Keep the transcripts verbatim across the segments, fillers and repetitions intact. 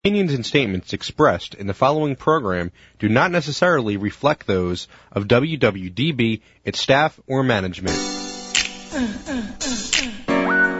Opinions and statements expressed in the following program do not necessarily reflect those of W W D B, its staff, or management. Uh, uh, uh, uh.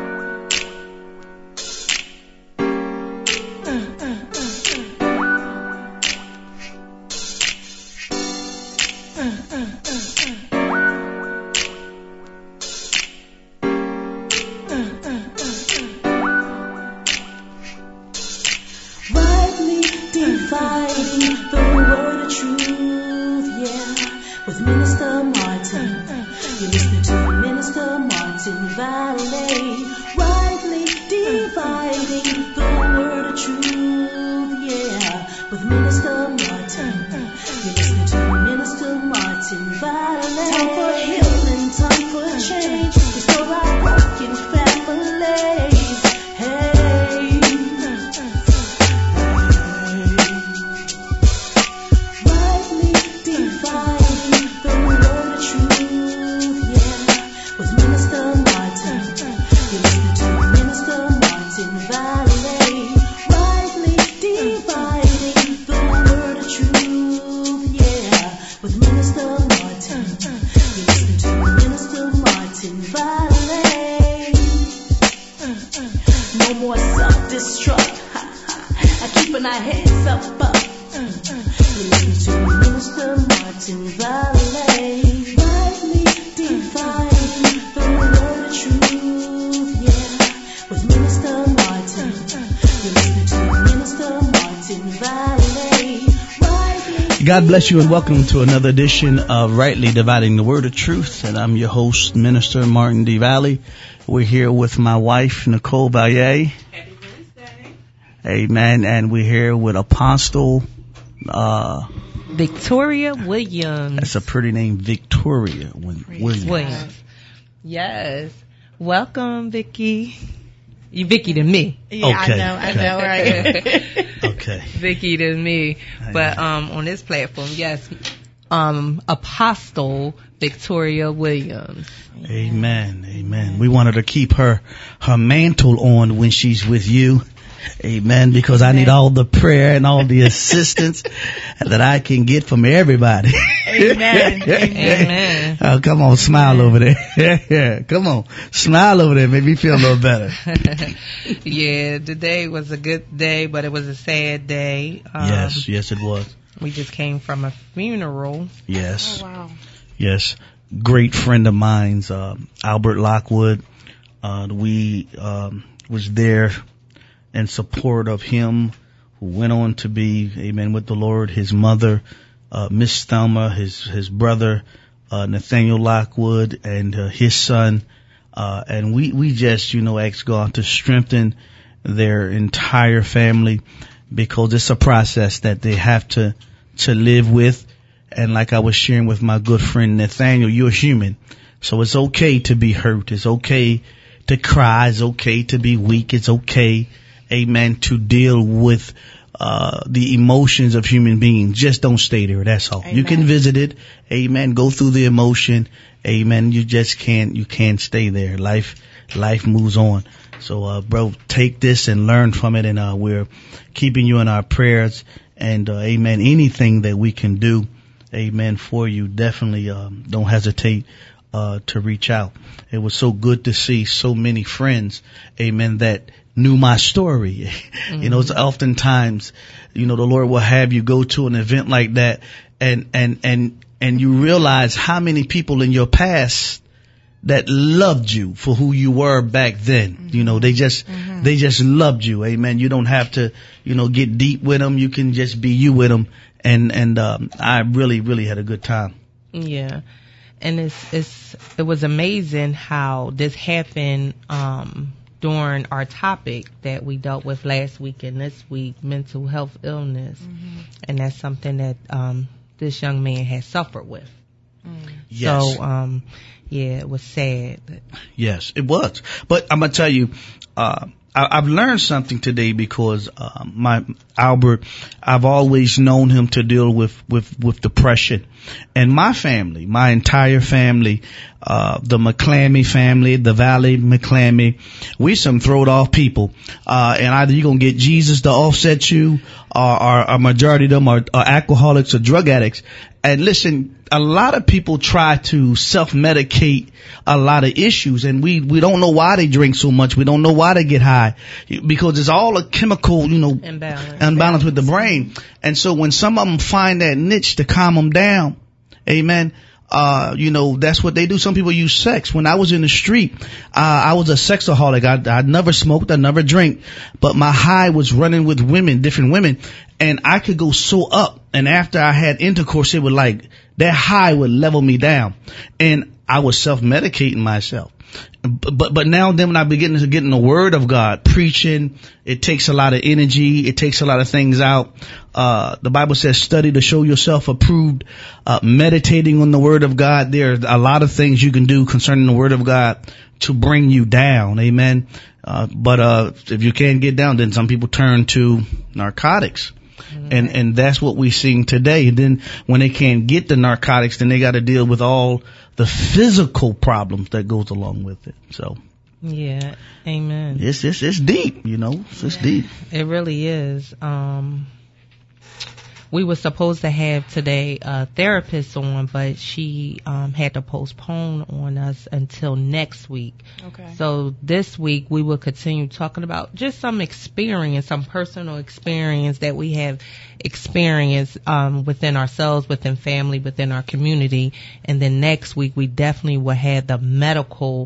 God bless you and welcome to another edition of Rightly Dividing the Word of Truth. And I'm your host, Minister Martin D. Valley. We're here with my wife, Nicole Valier. Happy Wednesday. Amen. And we're here with Apostle uh, Victoria Williams. That's a pretty name, Victoria Williams. Williams. Yes. Welcome, Vicky. You Vicky to me. Yeah, okay. I know, I know, right? Okay. Vicky to me. But um on this platform, yes, um Apostle Victoria Williams. Amen. Amen. We wanted to keep her her mantle on when she's with you. Amen. Because I need all the prayer and all the assistance that I can get from everybody. Amen. Amen. Oh, come on, smile Amen. Over there. Yeah, come on, smile over there. Make me feel a little better. Yeah, today was a good day, but it was a sad day. Um, yes, yes, it was. We just came from a funeral. Yes. Oh, wow. Yes. Great friend of mine's, uh, Albert Lockwood. Uh, we um, was there in support of him, who went on to be, amen, with the Lord. His mother, uh, Miss Thelma, his his brother, uh, Nathaniel Lockwood, and uh, his son. Uh, and we, we just, you know, ask God to strengthen their entire family, because it's a process that they have to, to live with. And like I was sharing with my good friend Nathaniel, you're human. So it's okay to be hurt. It's okay to cry. It's okay to be weak. It's okay, amen, to deal with uh the emotions of human beings. Just don't stay there. That's all. Amen. You can visit it. Amen. Go through the emotion. Amen. You just can't, you can't stay there. Life, life moves on. So, uh, bro, take this and learn from it. And, uh, we're keeping you in our prayers. And, uh, amen. Anything that we can do, amen, for you, definitely, um, don't hesitate, uh, to reach out. It was so good to see so many friends, amen, that knew my story. Mm-hmm. You know, it's oftentimes, you know, the Lord will have you go to an event like that and, and, and, and you realize how many people in your past that loved you for who you were back then. Mm-hmm. You know, they just, mm-hmm. they just loved you. Amen. You don't have to, you know, get deep with them. You can just be you with them. And, and, um, I really, really had a good time. Yeah. And it's, it's, it was amazing how this happened, um, during our topic that we dealt with last week and this week, mental health illness. Mm-hmm. And that's something that, um, this young man had suffered with. Mm. Yes. So, um, yeah, it was sad. Yes, it was. But I'm going to tell you, uh, I, I've learned something today because uh, my Albert, I've always known him to deal with with with depression, and my family, my entire family, uh the McClammy family, the Valley McClammy, we some throwed off people, uh and either you're gonna get Jesus to offset you, or, or a majority of them are, are alcoholics or drug addicts. And listen, a lot of people try to self-medicate a lot of issues, and we, we don't know why they drink so much. We don't know why they get high, because it's all a chemical, you know, imbalance, imbalance with the brain. And so when some of them find that niche to calm them down, amen, uh, you know, that's what they do. Some people use sex. When I was in the street, uh, I was a sexaholic. I, I never smoked. I never drank, but my high was running with women, different women. And I could go so up. And after I had intercourse, it would like, that high would level me down. And I was self-medicating myself. But, but, but now then when I begin to get in the word of God, preaching, it takes a lot of energy. It takes a lot of things out. Uh, the Bible says study to show yourself approved, uh, meditating on the word of God. There are a lot of things you can do concerning the word of God to bring you down. Amen. Uh, but, uh, if you can't get down, then some people turn to narcotics. And, and that's what we're seeing today. And then when they can't get the narcotics, then they got to deal with all the physical problems that goes along with it. So. Yeah. Amen. It's, it's, it's deep, you know, it's, it's deep. It really is. Um, we were supposed to have today a therapist on, but she, um, had to postpone on us until next week. Okay. So this week we will continue talking about just some experience, some personal experience that we have experienced, um, within ourselves, within family, within our community. And then next week we definitely will have the medical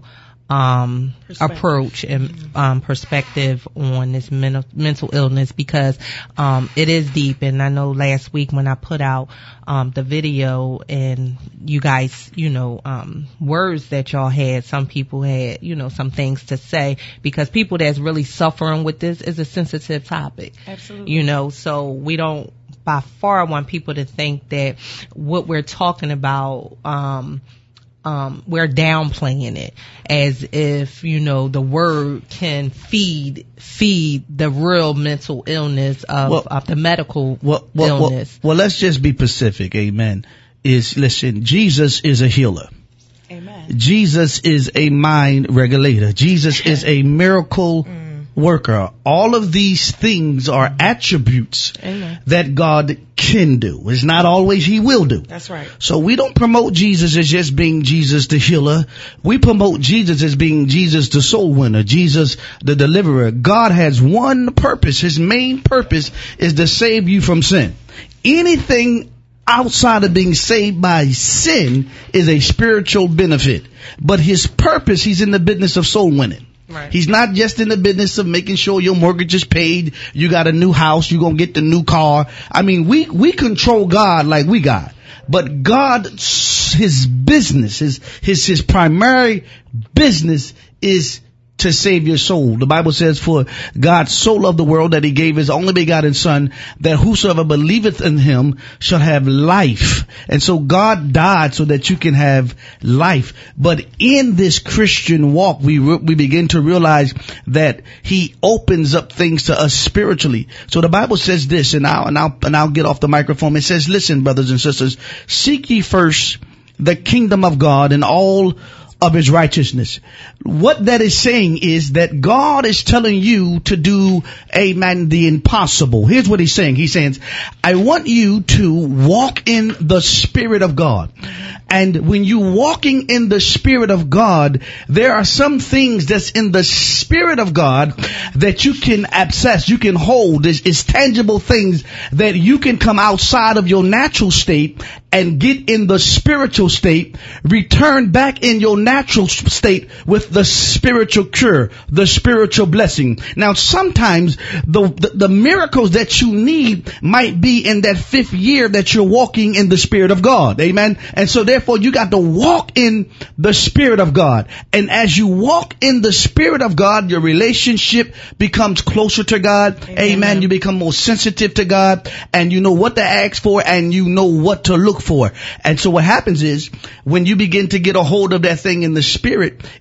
um approach and um perspective on this mental mental illness, because um it is deep. And I know last week when I put out um the video and you guys, you know, um words that y'all had, some people had, you know, some things to say, because people that's really suffering with this is a sensitive topic. Absolutely. You know, so we don't by far want people to think that what we're talking about um Um, we're downplaying it as if, you know, the word can feed, feed the real mental illness of, well, of the medical well, well, illness. Well, well, let's just be specific. Amen. Is, listen, Jesus is a healer. Amen. Jesus is a mind regulator. Jesus is a miracle mm. worker. All of these things are attributes Amen. That God can do. It's not always he will do. That's right. So we don't promote Jesus as just being Jesus the healer. We promote Jesus as being Jesus the soul winner, Jesus the deliverer. God has one purpose. His main purpose is to save you from sin. Anything outside of being saved by sin is a spiritual benefit. But his purpose, he's in the business of soul winning. Right. He's not just in the business of making sure your mortgage is paid, you got a new house, you're going to get the new car. I mean, we, we control God like we got. But God, his business, his, his, his primary business is to save your soul. The Bible says, for God so loved the world that he gave his only begotten son, that whosoever believeth in him shall have life. And so God died so that you can have life. But in this Christian walk, we re- we begin to realize that he opens up things to us spiritually. So the Bible says this, and I'll, and I'll, and I'll get off the microphone. It says, listen, brothers and sisters, seek ye first the kingdom of God and all of his righteousness. What that is saying is that God is telling you to do, amen, the impossible. Here's what he's saying. He's saying, I want you to walk in the Spirit of God. And when you walking in the Spirit of God, there are some things that's in the Spirit of God that you can access, you can hold. It's, it's tangible things that you can come outside of your natural state and get in the spiritual state, return back in your natural state with the spiritual cure, the spiritual blessing. Now, sometimes the, the, the miracles that you need might be in that fifth year that you're walking in the Spirit of God. Amen. And so therefore you got to walk in the Spirit of God. And as you walk in the Spirit of God, your relationship becomes closer to God. Amen. Amen. You become more sensitive to God, and you know what to ask for, and you know what to look for. And so what happens is, when you begin to get a hold of that thing in the Spirit, is your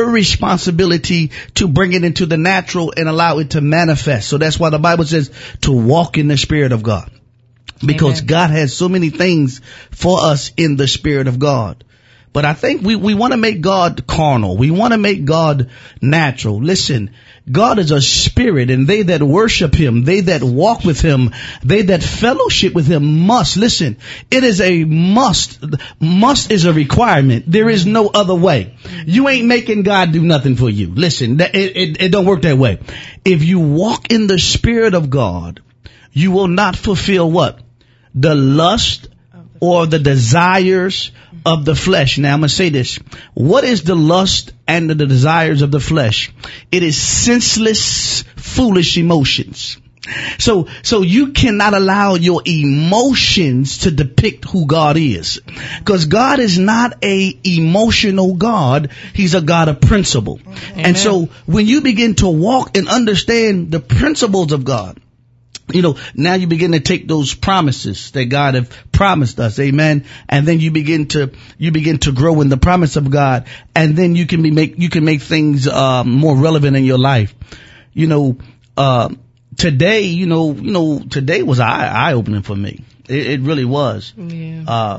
your responsibility to bring it into the natural and allow it to manifest. So that's why the Bible says to walk in the Spirit of God. Because Amen. God has so many things for us in the Spirit of God. But I think we, we want to make God carnal. We want to make God natural. Listen, God is a spirit, and they that worship him, they that walk with him, they that fellowship with him must. Listen, it is a must. Must is a requirement. There is no other way. You ain't making God do nothing for you. Listen, it, it, it don't work that way. If you walk in the Spirit of God, you will not fulfill what? The lust or the desires of the flesh. Now I'm going to say this. What is the lust and the desires of the flesh? It is senseless, foolish emotions. So, so you cannot allow your emotions to depict who God is. Because God is not a emotional God. He's a God of principle. Amen. And so when you begin to walk and understand the principles of God, you know, now you begin to take those promises that God have promised us. Amen. And then you begin to, you begin to grow in the promise of God. And then you can be make, you can make things, uh, more relevant in your life. You know, uh, today, you know, you know, today was eye, eye opening for me. It, it really was. Yeah. Uh,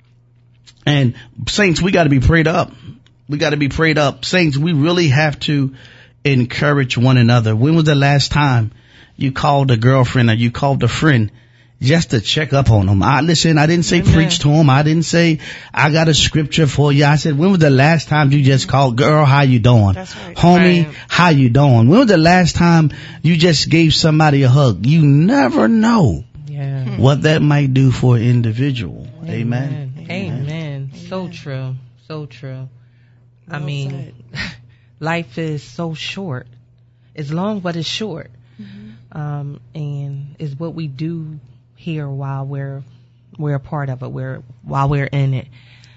and saints, we got to be prayed up. We got to be prayed up. Saints, we really have to encourage one another. When was the last time you called a girlfriend or you called a friend just to check up on them? I listen, I didn't say Amen. Preach to them. I didn't say I got a scripture for you. I said, when was the last time you just called, girl, how you doing? That's right. Homie, right. how you doing? When was the last time you just gave somebody a hug? You never know yeah. what that might do for an individual. Amen. Amen. Amen. Amen. So true. So true. Well I mean, life is so short. It's long, but it's short. Mm-hmm. Um, and is what we do here while we're, we're a part of it, we're, while we're in it.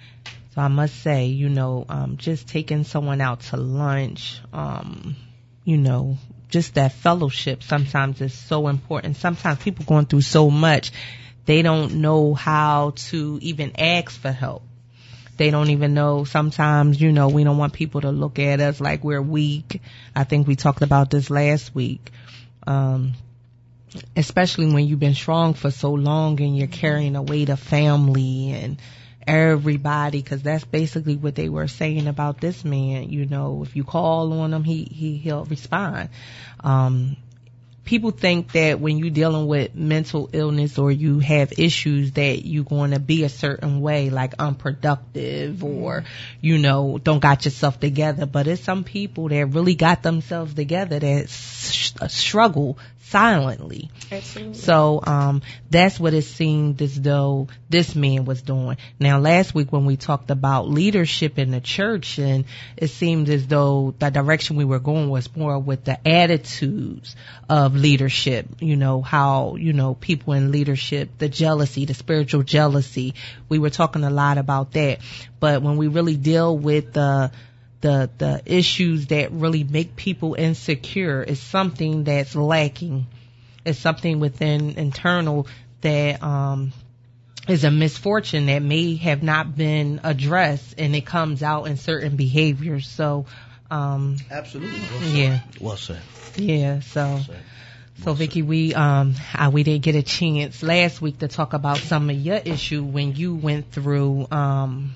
So I must say, you know, um, just taking someone out to lunch, um, you know, just that fellowship sometimes is so important. Sometimes people going through so much, they don't know how to even ask for help. They don't even know. Sometimes, you know, we don't want people to look at us like we're weak. I think we talked about this last week. Um, especially when you've been strong for so long and you're carrying the weight of family and everybody, because that's basically what they were saying about this man. You know, if you call on him, he, he, he'll respond. Um, people think that when you're dealing with mental illness or you have issues that you're going to be a certain way, like unproductive or, you know, don't got yourself together. But it's some people that really got themselves together that s- struggle silently. Absolutely. So um that's what it seemed as though this man was doing. Now last week when we talked about leadership in the church, and it seemed as though the direction we were going was more with the attitudes of leadership, you know, how, you know, people in leadership, the jealousy, the spiritual jealousy. We were talking a lot about that. But when we really deal with the the the issues that really make people insecure, is something that's lacking. It's something within internal that um is a misfortune that may have not been addressed, and it comes out in certain behaviors. So um absolutely well yeah well said yeah so well said. So well Vicky, said. we um uh, we didn't get a chance last week to talk about some of your issue when you went through um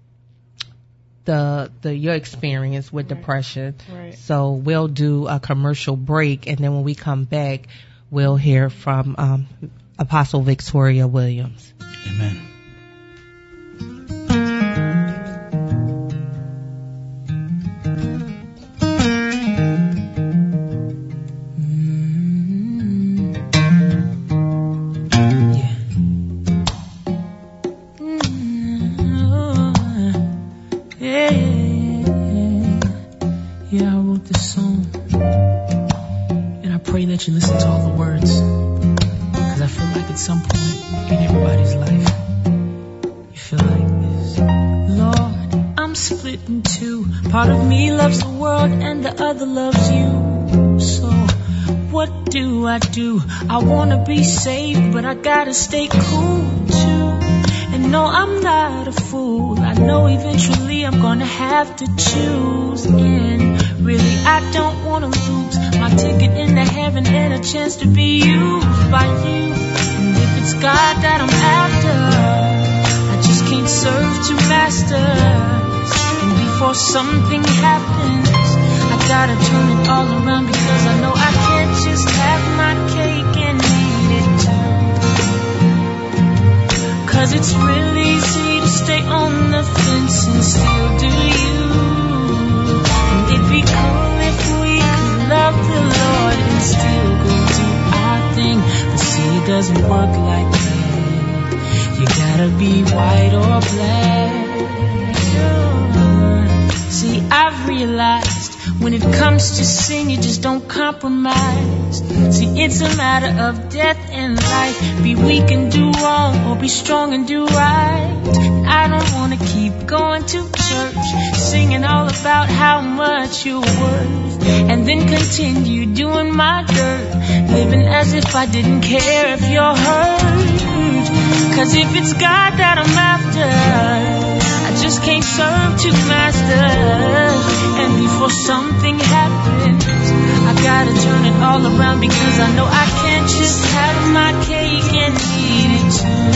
the the your experience with right. depression. Right. So we'll do a commercial break, and then when we come back, we'll hear from um Apostle Victoria Williams. Amen. You listen to all the words, because I feel like at some point in everybody's life you feel like this. Lord, I'm split in two. Part of me loves the world and the other loves you. So what do I do? I wanna be saved, but I gotta stay cool too. And know I'm not a fool. I know eventually I'm gonna have to choose. And really I don't wanna lose my ticket into heaven and a chance to be used by you. And if it's God that I'm after, I just can't serve two masters. And before something happens, I gotta turn it all around, because I know I can't just have my cake and eat it too. Cause it's real easy to stay on the fence and still do you. And it'd be cool if we could love the Lord and still go do our thing. But see, it doesn't work like that. You gotta be white or black. See, I've realized when it comes to sin, you just don't compromise. See, it's a matter of death and life. Be weak and do wrong, or be strong and do right. I don't wanna keep going to church, singing all about how much you're worth, and then continue doing my dirt, living as if I didn't care if you're hurt. Cause if it's God that I'm after, I just can't serve two masters. And before something happens, I gotta turn it all around, because I know I can't just have my cake and eat it too.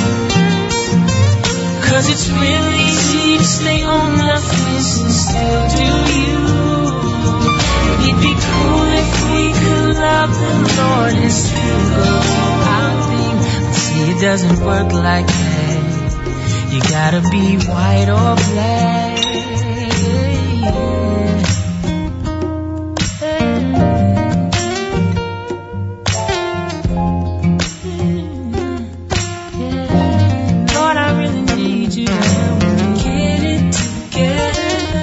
Cause it's real easy to stay on the fence and still do you. It'd be cool if we could love the Lord and still go our thing. But see, it doesn't work like that. You gotta be white or black. Lord, I really need you to help me get it together.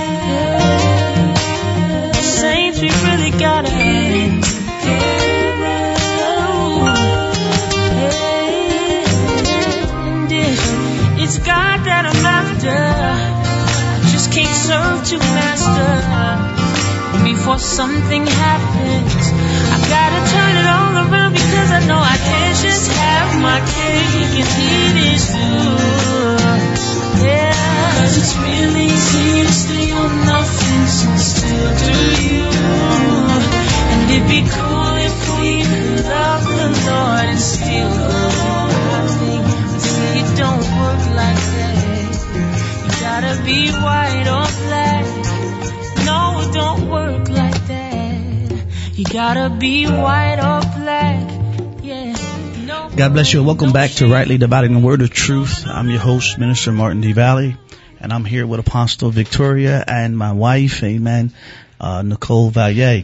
Saints, we really gotta get it together. And if it's God that I'm after, I just can't serve two masters. Before something happens, I gotta turn it all around, because I know I can't just have my cake and eat it too. Yeah, cause it's real easy to stay on the fence and still do you. And it'd be cool if we could love the Lord and still go our thing. But see, it don't work like that. You gotta be white or black. No, it don't work like that. You gotta be white or black. Yeah. No. God bless you and welcome back to Rightly Dividing the Word of Truth. I'm your host, Minister Martin D. Valley, and I'm here with Apostle Victoria and my wife, amen, uh, Nicole Valier.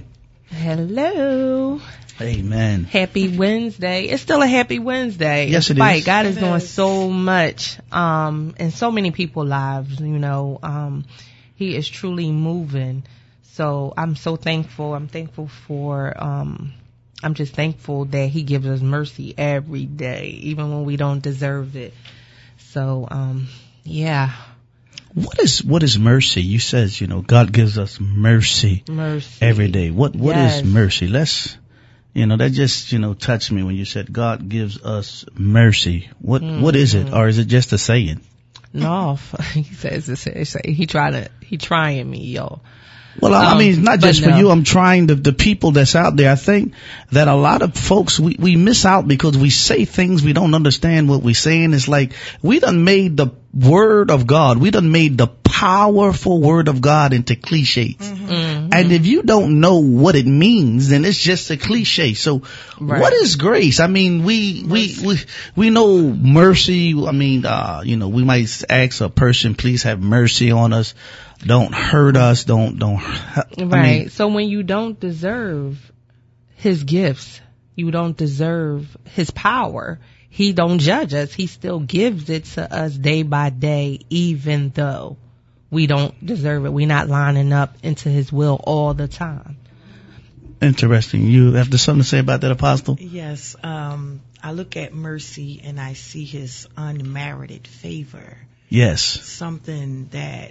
Hello. Amen. Happy Wednesday. It's still a happy Wednesday. Yes, it Despite is. God is It doing is. so much um, in so many people's lives, you know. Um, he is truly moving. So I'm so thankful. I'm thankful for, um, I'm just thankful that he gives us mercy every day, even when we don't deserve it. So, um, yeah. What is, what is mercy? You says, you know, God gives us mercy, Mercy. every day. What, what Yes. is mercy? Let's, you know, that just, you know, touched me when you said God gives us mercy. What, Mm-hmm. what is it? Or is it just a saying? No, he says, it's, he trying to, he trying me, yo. Well, I Um, mean, not but just for no. you. I'm trying to, the people that's out there. I think that a lot of folks, we, we miss out because we say things we don't understand what we're saying. It's like we done made the word of God, we done made the powerful word of God into cliches. Mm-hmm. And if you don't know what it means, then it's just a cliche. So Right. what is grace? I mean, we, we, we, we know mercy. I mean, uh, you know, we might ask a person, please have mercy on us. Don't hurt us. Don't, don't, I Right. mean, So when you don't deserve his gifts, you don't deserve his power, he don't judge us. He still gives it to us day by day, even though we don't deserve it. We're not lining up into his will all the time. interesting. You have something to say about that, Apostle? Yes, um, I look at mercy and I see his unmerited favor. Yes. Something that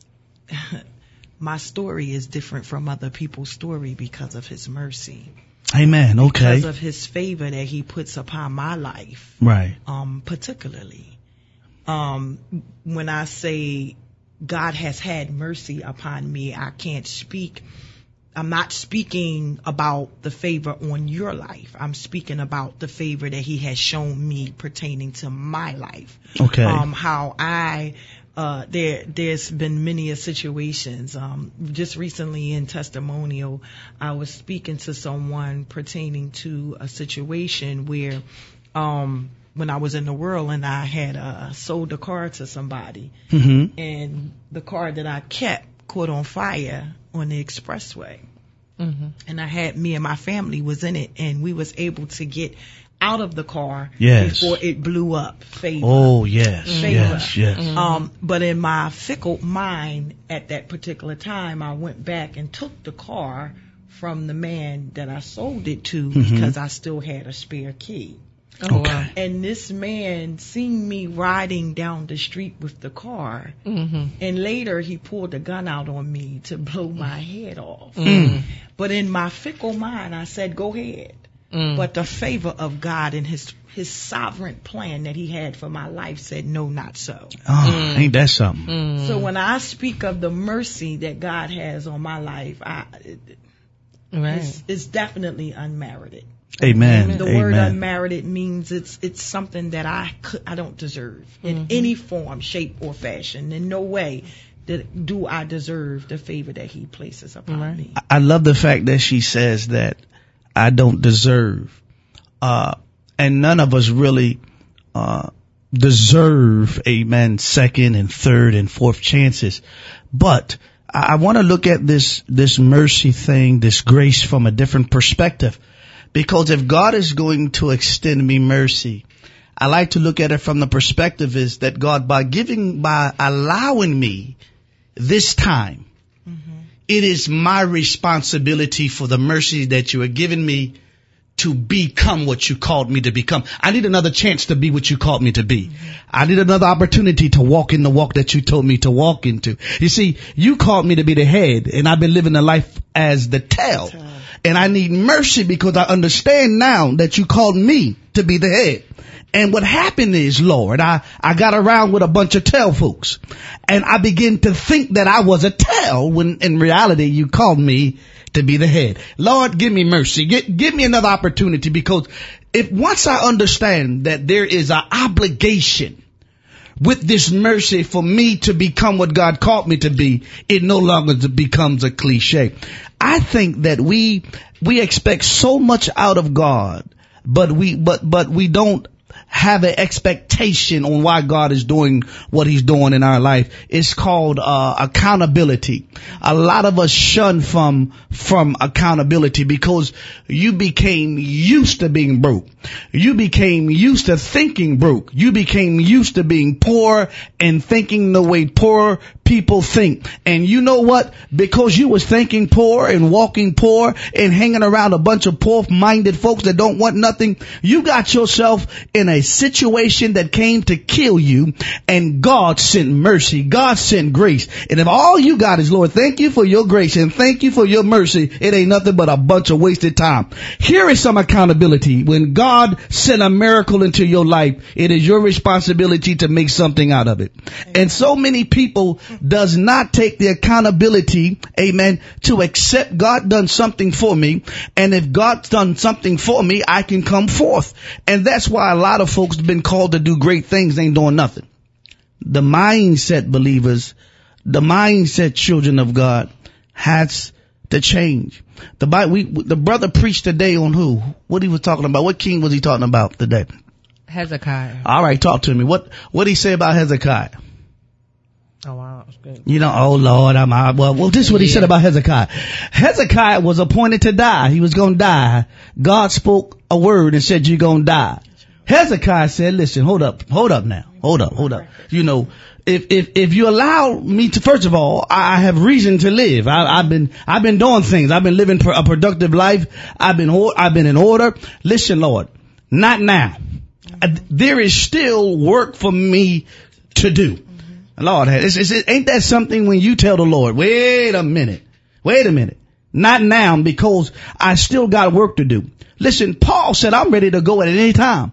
my story is different from other people's story because of his mercy. Amen. Okay. Because of his favor that he puts upon my life, Right. um, particularly. Um, when I say God has had mercy upon me, I can't speak. I'm not speaking about the favor on your life. I'm speaking about the favor that he has shown me pertaining to my life. Okay. Um, how I, uh, there, there's been many situations. Um, just recently in testimonial, I was speaking to someone pertaining to a situation where, um, when I was in the world and I had uh, sold a car to somebody, Mm-hmm. and the car that I kept caught on fire on the expressway. Mm-hmm. And I had, me and my family was in it, and we was able to get out of the car Yes. before it blew up. Favor. Oh, yes, Favor. yes, yes. Um, but in my fickle mind at that particular time, I went back and took the car from the man that I sold it to Mhm. because I still had a spare key. Oh, Okay. wow. And this man seen me riding down the street with the car, Mm-hmm. and later he pulled a gun out on me to blow my head off. Mm. But in my fickle mind, I said, go ahead. Mm. But the favor of God and his his sovereign plan that he had for my life said, no, not so. Oh, ain't that something? Mm. So when I speak of the mercy that God has on my life, I, it, Right. it's, it's definitely unmerited. Amen. The Amen. word unmerited means it's it's something that I could, I don't deserve in Mhm. any form, shape, or fashion. In no way that do I deserve the favor that he places upon Right. me. I love the fact that she says that I don't deserve, uh, and none of us really, uh, deserve, amen, second and third and fourth chances. But I, I want to look at this, this mercy thing, this grace from a different perspective. Because if God is going to extend me mercy, I like to look at it from the perspective is that God, by giving, by allowing me this time, it is my responsibility for the mercy that you are giving me to become what you called me to become. I need another chance to be what you called me to be. Mm-hmm. I need another opportunity to walk in the walk that you told me to walk into. You see, you called me to be the head, and I've been living a life as the tail. And I need mercy because I understand now that you called me to be the head. And what happened is, Lord, I, I got around with a bunch of tail folks, and I began to think that I was a tail when in reality you called me to be the head. Lord, give me mercy. Give, give me another opportunity, because if once I understand that there is an obligation with this mercy for me to become what God called me to be, it no longer becomes a cliche. I think that we, we expect so much out of God, but we, but, but we don't have an expectation on why God is doing what he's doing in our life. It's called uh accountability. A lot of us shun from from accountability because you became used to being broke. You became used to thinking broke. You became used to being poor and thinking the way poor people think. And you know what? Because you was thinking poor and walking poor and hanging around a bunch of poor-minded folks that don't want nothing, you got yourself in a situation that came to kill you, and God sent mercy. God sent grace. And if all you got is, Lord, thank you for your grace and thank you for your mercy, it ain't nothing but a bunch of wasted time. Here is some accountability. When God sent a miracle into your life, it is your responsibility to make something out of it. And so many people does not take the accountability, amen, to accept God done something for me. And if God's done something for me, I can come forth. And that's why a lot of folks have been called to do great things, ain't doing nothing. The mindset, believers, the mindset, children of God, has to change. The Bible, we, the brother preached today on who? What he was talking about? What king was he talking about today? Hezekiah. All right, talk to me. What what did he say about Hezekiah? Oh wow, that's good. You know, oh Lord, I'm out. Well, well, this is what he said about Hezekiah. Hezekiah was appointed to die. He was going to die. God spoke a word and said, you're going to die. Hezekiah said, listen, hold up, hold up now. Hold up, hold up. You know, if, if, if you allow me to, first of all, I have reason to live. I, I've been, I've been doing things. I've been living a productive life. I've been, I've been in order. Listen, Lord, not now. There is still work for me to do. Lord, it's, it's, it, ain't that something when you tell the Lord, wait a minute, wait a minute, not now, because I still got work to do. Listen, Paul said, I'm ready to go at any time,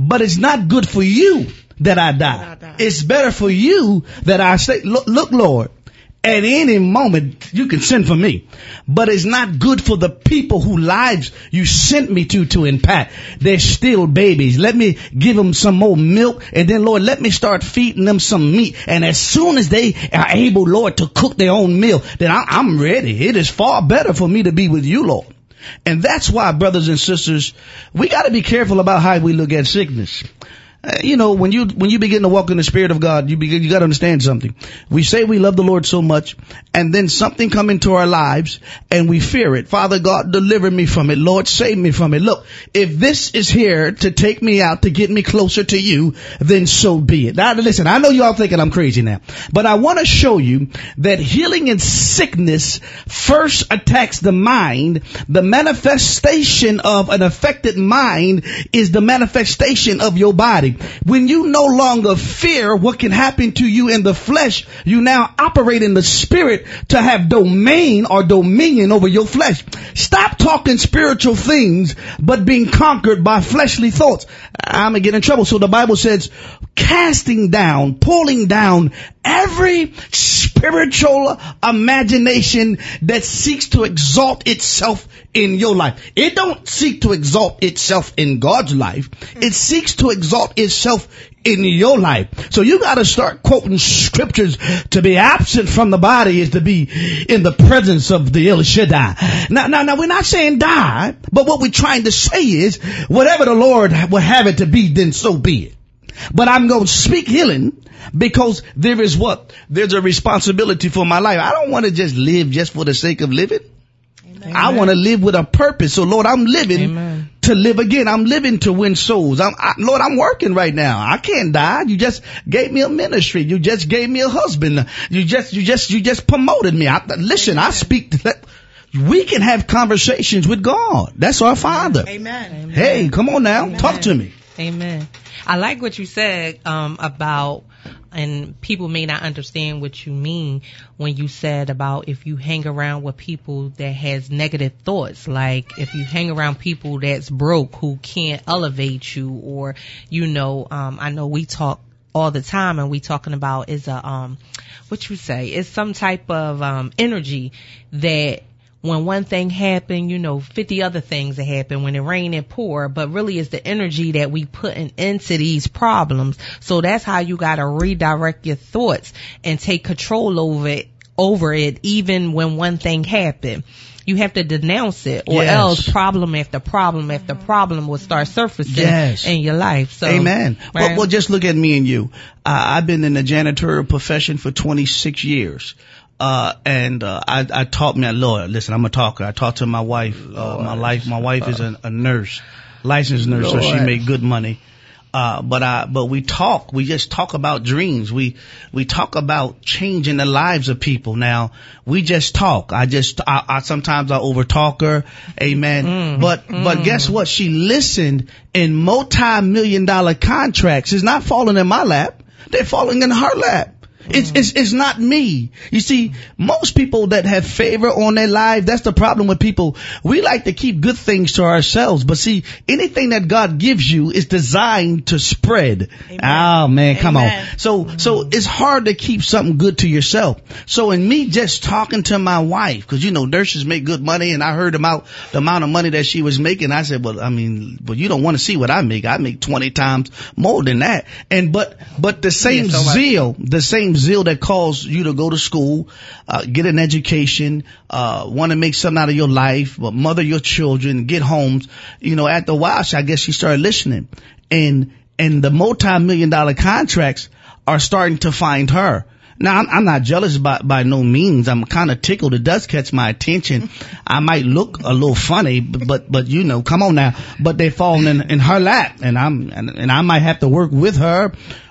but it's not good for you that I die. It's better for you that I stay. Look, look, Lord, at any moment you can send for me, but it's not good for the people whose lives you sent me to to impact. They're still babies. Let me give them some more milk, and then, Lord, let me start feeding them some meat. And as soon as they are able, Lord, to cook their own meal, then I, I'm ready. It is far better for me to be with you, Lord. And that's why, brothers and sisters, we got to be careful about how we look at sickness. Uh, you know, when you, when you begin to walk in the Spirit of God, you begin, you got to understand something. We say we love the Lord so much, and then something come into our lives and we fear it. Father God, deliver me from it. Lord, save me from it. Look, if this is here to take me out, to get me closer to you, then so be it. Now listen, I know y'all thinking I'm crazy now, but I want to show you that healing and sickness first attacks the mind. The manifestation of an affected mind is the manifestation of your body. When you no longer fear what can happen to you in the flesh, you now operate in the spirit to have domain or dominion over your flesh. Stop talking spiritual things, but being conquered by fleshly thoughts. I'm going to get in trouble. So the Bible says, casting down, pulling down every spiritual imagination that seeks to exalt itself in your life. It don't seek to exalt itself in God's life. It seeks to exalt itself in your life. So you got to start quoting scriptures. To be absent from the body is to be in the presence of the El Shaddai. Now, now, now we're not saying die, but what we're trying to say is whatever the Lord will have it to be, then so be it. But I'm going to speak healing because there is what? There's a responsibility for my life. I don't want to just live just for the sake of living. Amen. I want to live with a purpose. So Lord, I'm living Amen. To live again. I'm living to win souls. I'm, I, Lord, I'm working right now. I can't die. You just gave me a ministry. You just gave me a husband. You just, you just, you just promoted me. I, listen, Amen. I speak to that. We can have conversations with God. That's our Father. Amen. Amen. Hey, come on now. Amen. Talk to me. Amen. I like what you said um, about, and people may not understand what you mean when you said about if you hang around with people that has negative thoughts, like if you hang around people that's broke who can't elevate you, or, you know, um, I know we talk all the time and we talking about is a, um, what you say, it's some type of um, energy that when one thing happened, you know, fifty other things that happen when it rain and pour, but really it's the energy that we putting into these problems. So that's how you got to redirect your thoughts and take control over it, over it, even when one thing happened. You have to denounce it, or yes. else problem after problem after problem will start surfacing yes. in your life. So, Amen. Right? Well, well, just look at me and you. Uh, I've been in the janitorial profession for twenty-six years. Uh, and, uh, I, I taught me, Lord, listen, I'm a talker. I talked to my wife, uh, my life, my wife is a, a nurse, licensed nurse, Lord. So she made good money. Uh, but I, but we talk, we just talk about dreams. We, we talk about changing the lives of people. Now, we just talk. I just, I, I sometimes I overtalk her. Amen. Mm, but, mm. but guess what? She listened in multi-million dollar contracts. It's not falling in my lap. They're falling in her lap. It's, it's, it's not me. You see, most people that have favor on their life, that's the problem with people. We like to keep good things to ourselves. But see, anything that God gives you is designed to spread. Amen. Oh man, come Amen. on. So, mm-hmm. so it's hard to keep something good to yourself. So in me just talking to my wife, cause you know, nurses make good money, and I heard about the amount of money that she was making. I said, well, I mean, but you don't want to see what I make. I make twenty times more than that. And, but, but the same yeah, so zeal, the same zeal that calls you to go to school, uh, get an education, uh, want to make something out of your life, but mother your children, get homes. You know, after a while, I guess she started listening, and, and the multi-million dollar contracts are starting to find her. Now, I'm, I'm not jealous by, by no means. I'm kind of tickled. It does catch my attention. I might look a little funny, but, but, but you know, come on now. But they fall in, in her lap, and I'm, and, and I might have to work with her.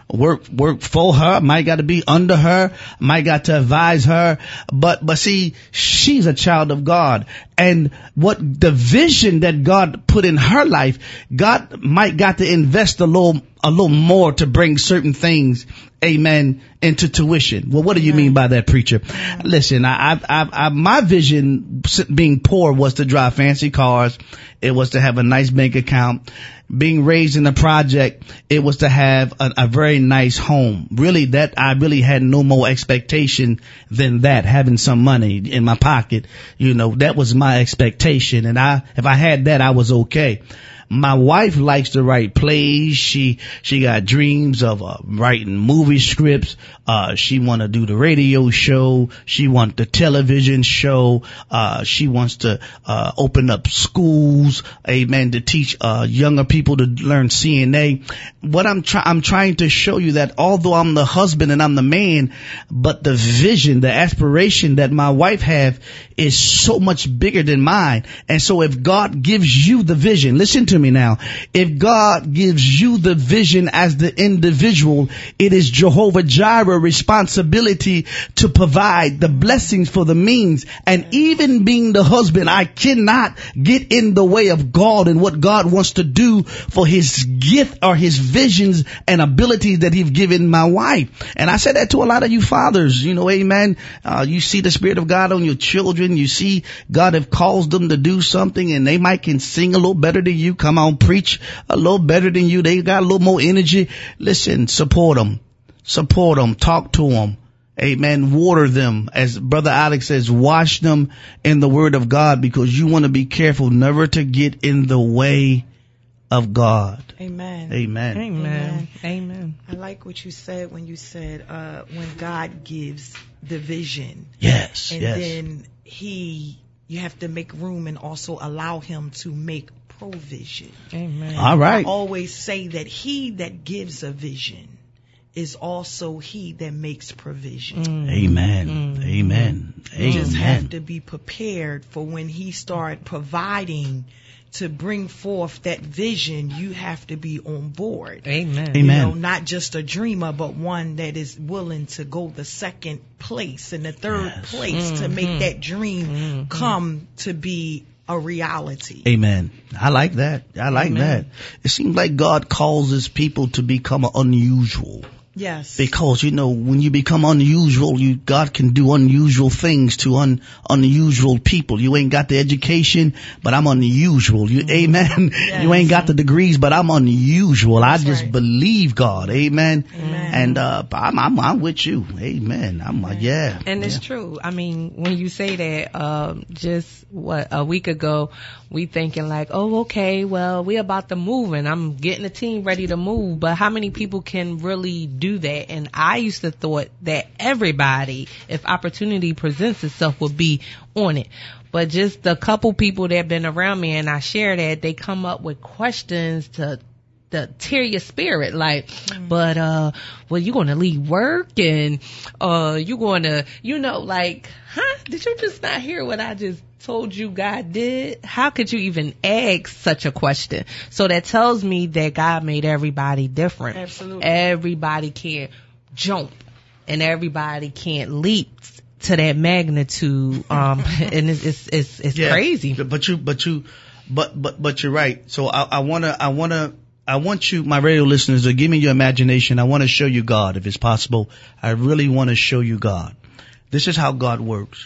work, work for her, might got to be under her, might got to advise her. But, but see, she's a child of God. And what the vision that God put in her life, God might got to invest a little, a little more to bring certain things, amen, into tuition. Well, what do you mean by that, preacher? Listen, I, I, I, I, my vision being poor was to drive fancy cars. It was to have a nice bank account. Being raised in a project, it was to have a, a very nice home. Really, that I really had no more expectation than that, having some money in my pocket. You know, that was my expectation. And I, if I had that, I was okay. My wife likes to write plays. She, she got dreams of uh, writing movie scripts. Uh, she want to do the radio show. She want the television show. Uh, she wants to, uh, open up schools, amen, to teach, uh, younger people to learn C N A. What I'm trying, I'm trying to show you that although I'm the husband and I'm the man, but the vision, the aspiration that my wife have is so much bigger than mine. And so if God gives you the vision, listen to me now, if God gives you the vision as the individual, it is Jehovah Jireh responsibility to provide the blessings for the means. And even being the husband, I cannot get in the way of God and what God wants to do for his gift or his visions and abilities that he's given my wife. And I said that to a lot of you fathers, you know, amen. Uh, you see the Spirit of God on your children. You see God have caused them to do something and they might can sing a little better than you. Come on, preach a little better than you. They got a little more energy. Listen, support them. Support them. Talk to them. Amen. Water them. As Brother Alex says, wash them in the word of God, because you want to be careful never to get in the way of God. Amen. Amen. Amen. Amen. I like what you said when you said, uh, when God gives the vision. Yes. And yes. then he, you have to make room and also allow him to make provision. Amen. All right. I always say that he that gives a vision is also he that makes provision. Mm. Amen. Mm. Amen. You Amen. just have to be prepared for when he start providing to bring forth that vision. You have to be on board. Amen. Amen. You know, not just a dreamer, but one that is willing to go the second place and the third Yes. place Mm-hmm. to make that dream Mm-hmm. come to be a reality. Amen. I like that. I like Amen. that. It seems like God causes people to become unusual. Yes. Because, you know, when you become unusual, you, God can do unusual things to un, unusual people. You ain't got the education, but I'm unusual. You, amen. Yes. You ain't got the degrees, but I'm unusual. That's I just right. believe God. Amen. Amen. And, uh, I'm, I'm, I'm with you. Amen. I'm, uh, yeah. And it's yeah. true. I mean, when you say that, um, just what a week ago, we thinking like, oh, okay, well, we about to move and I'm getting the team ready to move. But how many people can really do that? And I used to thought that everybody, if opportunity presents itself, would be on it. But just the couple people that have been around me and I share that, they come up with questions to to tear your spirit, like, mm. but, uh, well, you gonna leave work and, uh, you gonna, you know, like, huh? Did you just not hear what I just told you God did? How could you even ask such a question? So that tells me that God made everybody different. Absolutely. Everybody can't jump and everybody can't leap to that magnitude. Um, and it's, it's, it's, it's Yeah, crazy. But you, but you, but, but, but you're right. So I, I wanna, I wanna, I want you, my radio listeners, to give me your imagination. I want to show you God, if it's possible. I really want to show you God. This is how God works.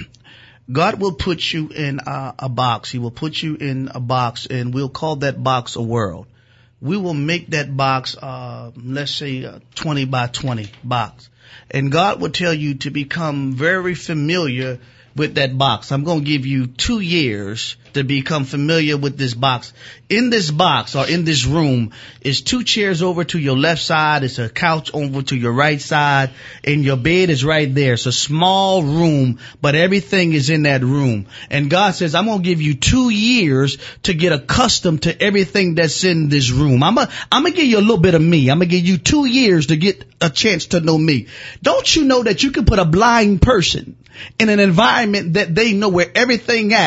God will put you in a, a box. He will put you in a box, and we'll call that box a world. We will make that box, uh, let's say a twenty by twenty box. And God will tell you to become very familiar with that box. I'm going to give you two years to become familiar with this box. In this box or in this room is two chairs over to your left side. It's a couch over to your right side, and your bed is right there. It's a small room, but everything is in that room. And God says, I'm going to give you two years to get accustomed to everything that's in this room. I'm going I'm to give you a little bit of me. I'm going to give you two years to get a chance to know me. Don't you know that you can put a blind person in an environment that they know where everything at,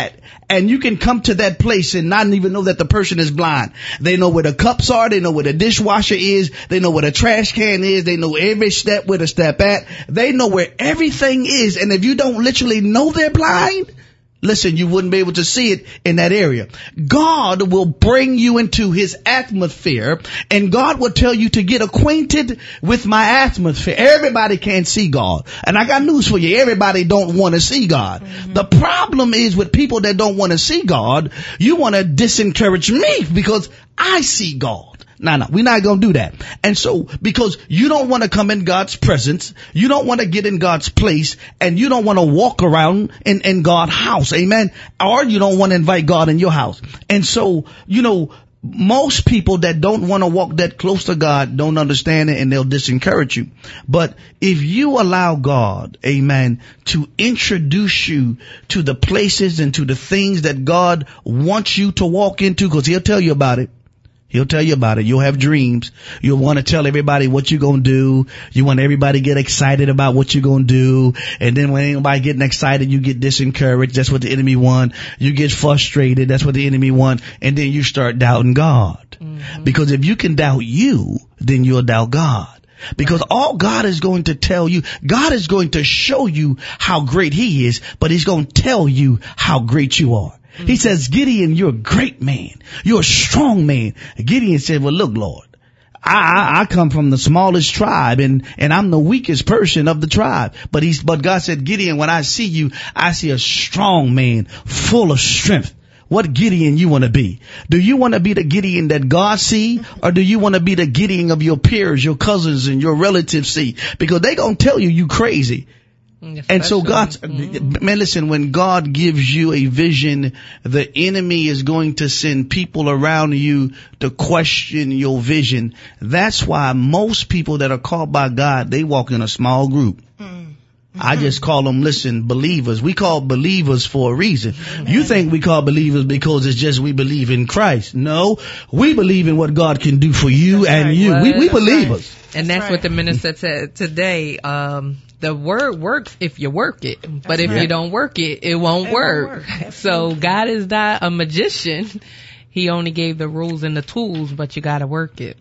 And you can come to that place and not even know that the person is blind. They know where the cups are. They know where the dishwasher is. They know where the trash can is. They know every step where to step at. They know where everything is. And if you don't literally know they're blind, listen, you wouldn't be able to see it in that area. God will bring you into his atmosphere, and God will tell you to get acquainted with my atmosphere. Everybody can't see God. And I got news for you. Everybody don't want to see God. Mm-hmm. The problem is with people that don't want to see God, you want to disencourage me because I see God. No, no, we're not going to do that. And so, because you don't want to come in God's presence, you don't want to get in God's place, and you don't want to walk around in, in God's house. Amen. Or you don't want to invite God in your house. And so, you know, most people that don't want to walk that close to God don't understand it, and they'll disencourage you. But if you allow God, amen, to introduce you to the places and to the things that God wants you to walk into, because he'll tell you about it. He'll tell you about it. You'll have dreams. You'll want to tell everybody what you're going to do. You want everybody to get excited about what you're going to do. And then when anybody getting excited, you get disencouraged. That's what the enemy wants. You get frustrated. That's what the enemy wants. And then you start doubting God. Mm-hmm. Because if you can doubt you, then you'll doubt God. Because all God is going to tell you, God is going to show you how great he is, but he's going to tell you how great you are. He says, Gideon, you're a great man. You're a strong man. Gideon said, well, look, Lord, I, I, I come from the smallest tribe, and, and I'm the weakest person of the tribe. But he's, but God said, Gideon, when I see you, I see a strong man full of strength. What Gideon you want to be? Do you want to be the Gideon that God see, or do you want to be the Gideon of your peers, your cousins, and your relatives see? Because they gonna tell you you crazy. Especially, and so God, mm-hmm. man, listen, when God gives you a vision, the enemy is going to send people around you to question your vision. That's why most people that are called by God, they walk in a small group. Mm-hmm. I just call them, listen, believers. We call believers for a reason. Mm-hmm. You think we call believers because it's just we believe in Christ. No, we believe in what God can do for you that's and right. you. Well, we, we believers. Right. And that's, that's right. what the minister said today. Um, The word works if you work it, but That's if right. you don't work it, it won't it work. Won't work. So God is not a magician. He only gave the rules and the tools, but you got to work it.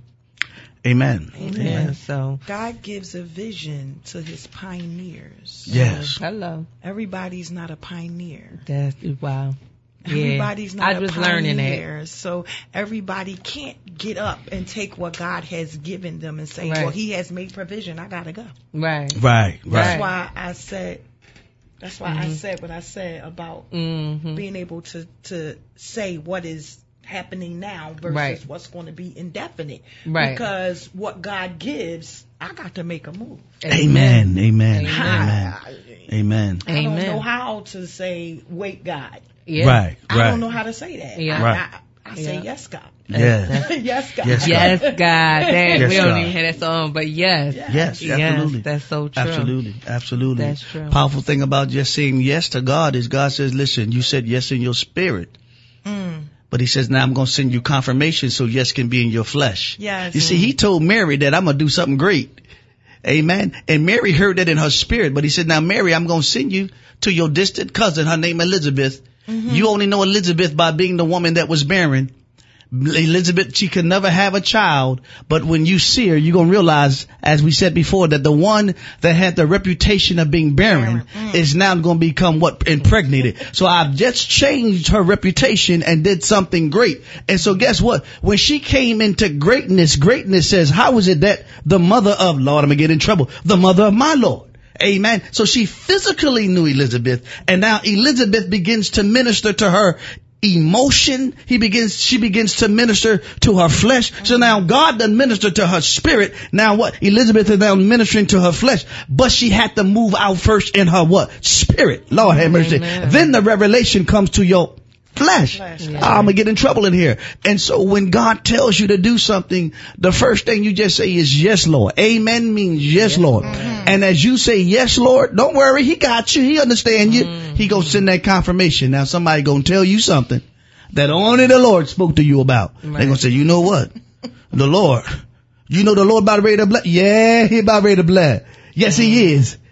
Amen. Amen. Amen. So God gives a vision to his pioneers. Yes. So, hello. Everybody's not a pioneer. That's wow. Everybody's yeah. not I a was pioneer, learning that. So everybody can't get up and take what God has given them and say, right. well, he has made provision. I got to go. Right. Right. Right. That's why I said, that's why mm-hmm. I said what I said about mm-hmm. being able to, to say what is happening now versus right. what's going to be indefinite. Right. Because what God gives, I got to make a move. Amen. Amen. Amen. Amen. I, Amen. I don't know how to say, wait, God. Yeah. Right. I right. don't know how to say that. Yeah. I, right. I, I say yeah. yes, God. Yes. yes, God. Yes, God. Yes, God. Dang, yes, we don't God. even hear that song, but yes. Yes, yes, absolutely. That's so true. Absolutely. Absolutely. That's true. Powerful thing about just saying yes to God is God says, listen, you said yes in your spirit. Mm. But he says, now I'm going to send you confirmation so yes can be in your flesh. Yes. You see, he told Mary that I'm going to do something great. Amen. And Mary heard that in her spirit, but he said, now Mary, I'm going to send you to your distant cousin, her name Elizabeth. Mm-hmm. You only know Elizabeth by being the woman that was barren. Elizabeth, she could never have a child, but when you see her, you're going to realize, as we said before, that the one that had the reputation of being barren mm. is now going to become what? Impregnated. So I've just changed her reputation and did something great. And so guess what? When she came into greatness, greatness says, how is it that the mother of, Lord, I'm going to get in trouble, the mother of my Lord. Amen. So she physically knew Elizabeth, and now Elizabeth begins to minister to her emotion. He begins, she begins to minister to her flesh. So now God doesn't minister to her spirit. Now what? Elizabeth is now ministering to her flesh, but she had to move out first in her what? Spirit. Lord have mercy. Amen. Then the revelation comes to your flesh. flesh. Yeah. I'm going to get in trouble in here. And so when God tells you to do something, the first thing you just say is yes, Lord. Amen means yes, yes. Lord. Mm-hmm. And as you say yes, Lord, don't worry. He got you. He understands you. Mm-hmm. He going to send that confirmation. Now somebody going to tell you something that only the Lord spoke to you about. Right. They're going to say, you know what? The Lord, you know the Lord about ready to bless? Yeah, he about ready to bless. Yes, he is.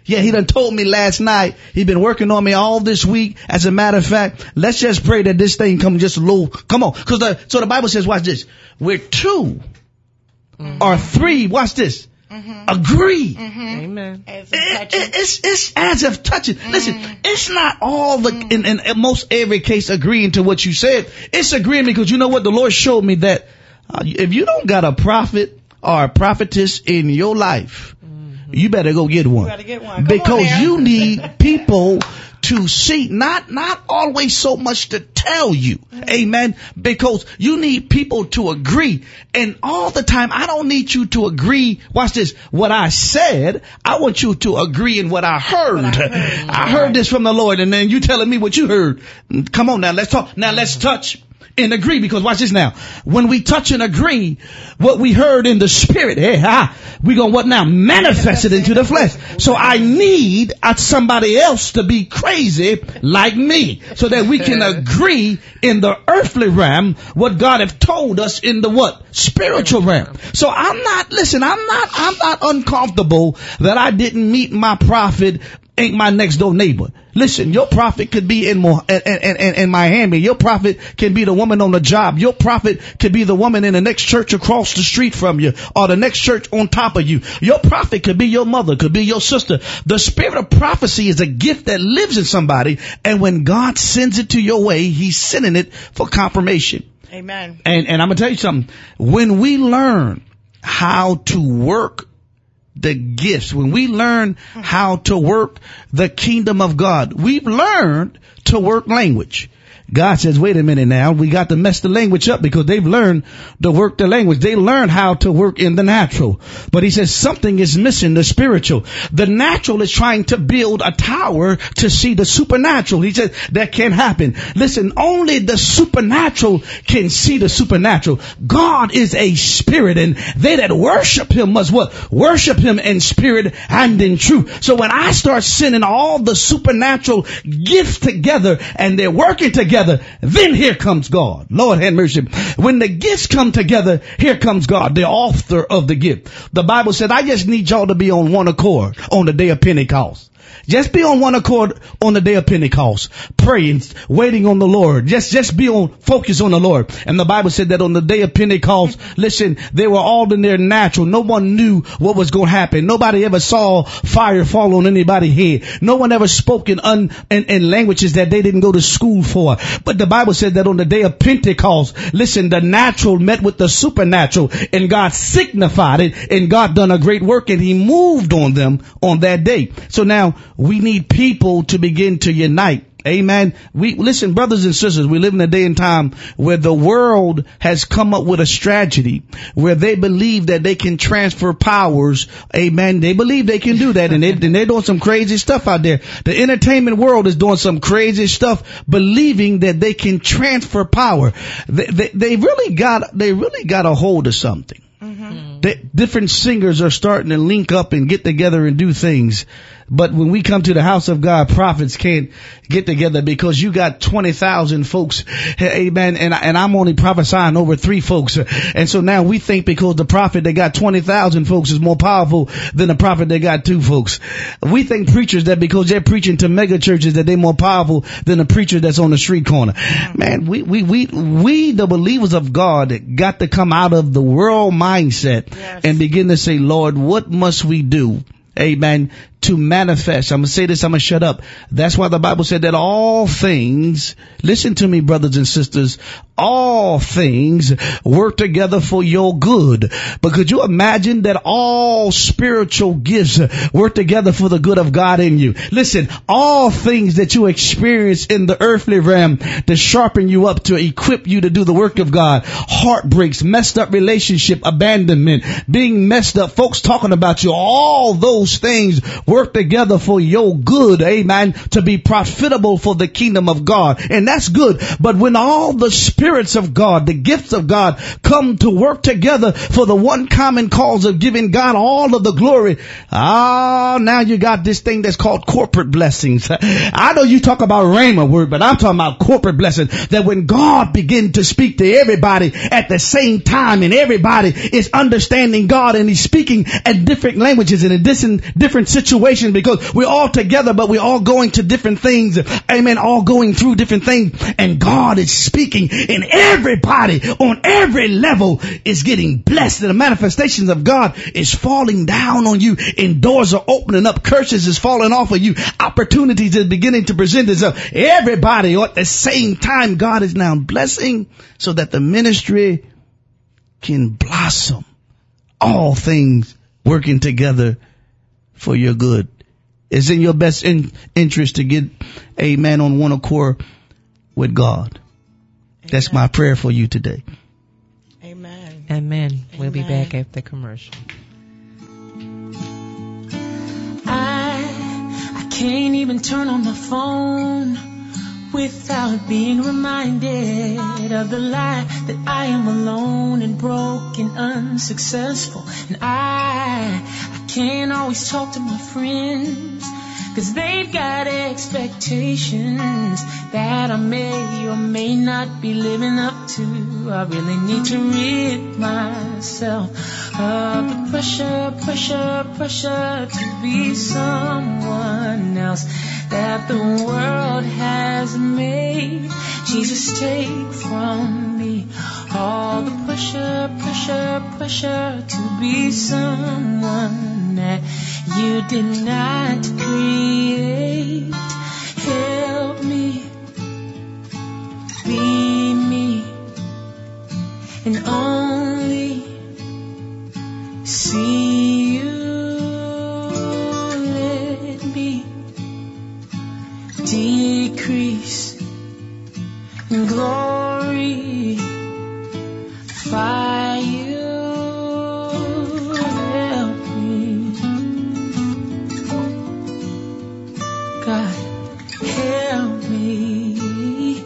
Yeah, he done told me last night. He been working on me all this week. As a matter of fact, let's just pray that this thing come just a little, come on. Cause the, so the Bible says, watch this. We're two mm-hmm. or three, watch this, mm-hmm. agree. Mm-hmm. Amen. As it, it, it's, it's as if touching. Mm-hmm. Listen, it's not all the, in, in, in most every case agreeing to what you said. It's agreeing because you know what? The Lord showed me that uh, if you don't got a prophet or a prophetess in your life, you better go get one. You better get one. Come because on, you need people to see, not, not always so much to tell you. Mm-hmm. Amen. Because you need people to agree. And all the time, I don't need you to agree. Watch this. What I said, I want you to agree in what I heard. What I heard, I heard this from the Lord. And then you telling me what you heard. Come on now. Let's talk. Now let's touch and agree, because watch this now. When we touch and agree what we heard in the spirit, hey, ah, we gonna what now? Manifest it into the flesh. So I need somebody else to be crazy like me so that we can agree in the earthly realm what God have told us in the what? Spiritual realm. So I'm not, listen, I'm not, I'm not uncomfortable that I didn't meet my prophet. Ain't my next door neighbor. Listen, your prophet could be in, Mo- in, in, in, in Miami. Your prophet can be the woman on the job. Your prophet could be the woman in the next church across the street from you, or the next church on top of you. Your prophet could be your mother, could be your sister. The spirit of prophecy is a gift that lives in somebody, and when God sends it to your way, he's sending it for confirmation. Amen. And, and I'm going to tell you something. When we learn how to work the gifts, when we learn how to work the kingdom of God, we've learned to work language. God says, wait a minute now, we got to mess the language up because they've learned to work the language. They learned how to work in the natural. But he says something is missing, the spiritual. The natural is trying to build a tower to see the supernatural. He says that can't happen. Listen, only the supernatural can see the supernatural. God is a spirit, and they that worship him must what? Worship him in spirit and in truth. So when I start sending all the supernatural gifts together and they're working together, then here comes God. Lord have mercy. When the gifts come together, here comes God, the author of the gift. The Bible said, I just need y'all to be on one accord on the day of Pentecost. Just be on one accord on the day of Pentecost, praying, waiting on the Lord. Just, just be on, focus on the Lord. And the Bible said that on the day of Pentecost, listen, they were all in their natural. No one knew what was going to happen. Nobody ever saw fire fall on anybody's head. No one ever spoke in, un, in, in languages that they didn't go to school for. But the Bible said that on the day of Pentecost, listen, the natural met with the supernatural, and God signified it, and God done a great work, and he moved on them on that day. So now, we need people to begin to unite. Amen. We listen, brothers and sisters, we live in a day and time where the world has come up with a strategy where they believe that they can transfer powers. Amen. They believe they can do that, and, they, and they're doing some crazy stuff out there. The entertainment world is doing some crazy stuff, believing that they can transfer power. They, they, they really got, they really got a hold of something. Mm-hmm. They, different singers are starting to link up and get together and do things. But when we come to the house of God, prophets can't get together because you got twenty thousand folks. Amen. And, and I'm only prophesying over three folks. And so now we think because the prophet that got twenty thousand folks is more powerful than the prophet that got two folks. We think preachers that because they're preaching to mega churches that they're more powerful than the preacher that's on the street corner. Man, we, we, we, we, the believers of God, got to come out of the world mindset yes. and begin to say, Lord, what must we do? Amen. To manifest. I'm going to say this. I'm going to shut up. That's why the Bible said that all things, listen to me, brothers and sisters, all things work together for your good. But could you imagine that all spiritual gifts work together for the good of God in you? Listen, all things that you experience in the earthly realm to sharpen you up, to equip you to do the work of God, heartbreaks, messed up relationship, abandonment, being messed up, folks talking about you, all those things work together for your good, amen, to be profitable for the kingdom of God. And that's good. But when all the spirits of God, the gifts of God come to work together for the one common cause of giving God all of the glory, ah, now you got this thing that's called corporate blessings. I know you talk about rhema word, but I'm talking about corporate blessings, that when God begins to speak to everybody at the same time, and everybody is understanding God, and he's speaking in different languages and in different, different situations, situation because we're all together, but we're all going to different things. Amen. All going through different things. And God is speaking, and everybody on every level is getting blessed. And the manifestations of God is falling down on you, and doors are opening up. Curses is falling off of you. Opportunities is beginning to present itself. Everybody at the same time, God is now blessing so that the ministry can blossom. All things working together for your good. It's in your best in, interest to get, amen, on one accord with God. Amen. That's my prayer for you today. Amen. Amen. We'll Amen. be back after commercial. I, I can't even turn on my phone without being reminded of the lie that I am alone and broken, unsuccessful. And I, I can't always talk to my friends, 'cause they've got expectations that I may or may not be living up to. I really need to rid myself of the pressure, pressure, pressure to be someone else that the world has made. Jesus, take from me all the pressure, pressure, pressure to be someone that you did not create. Help me be me and only see you. Let me decrease and glorify you. Help me, God, help me.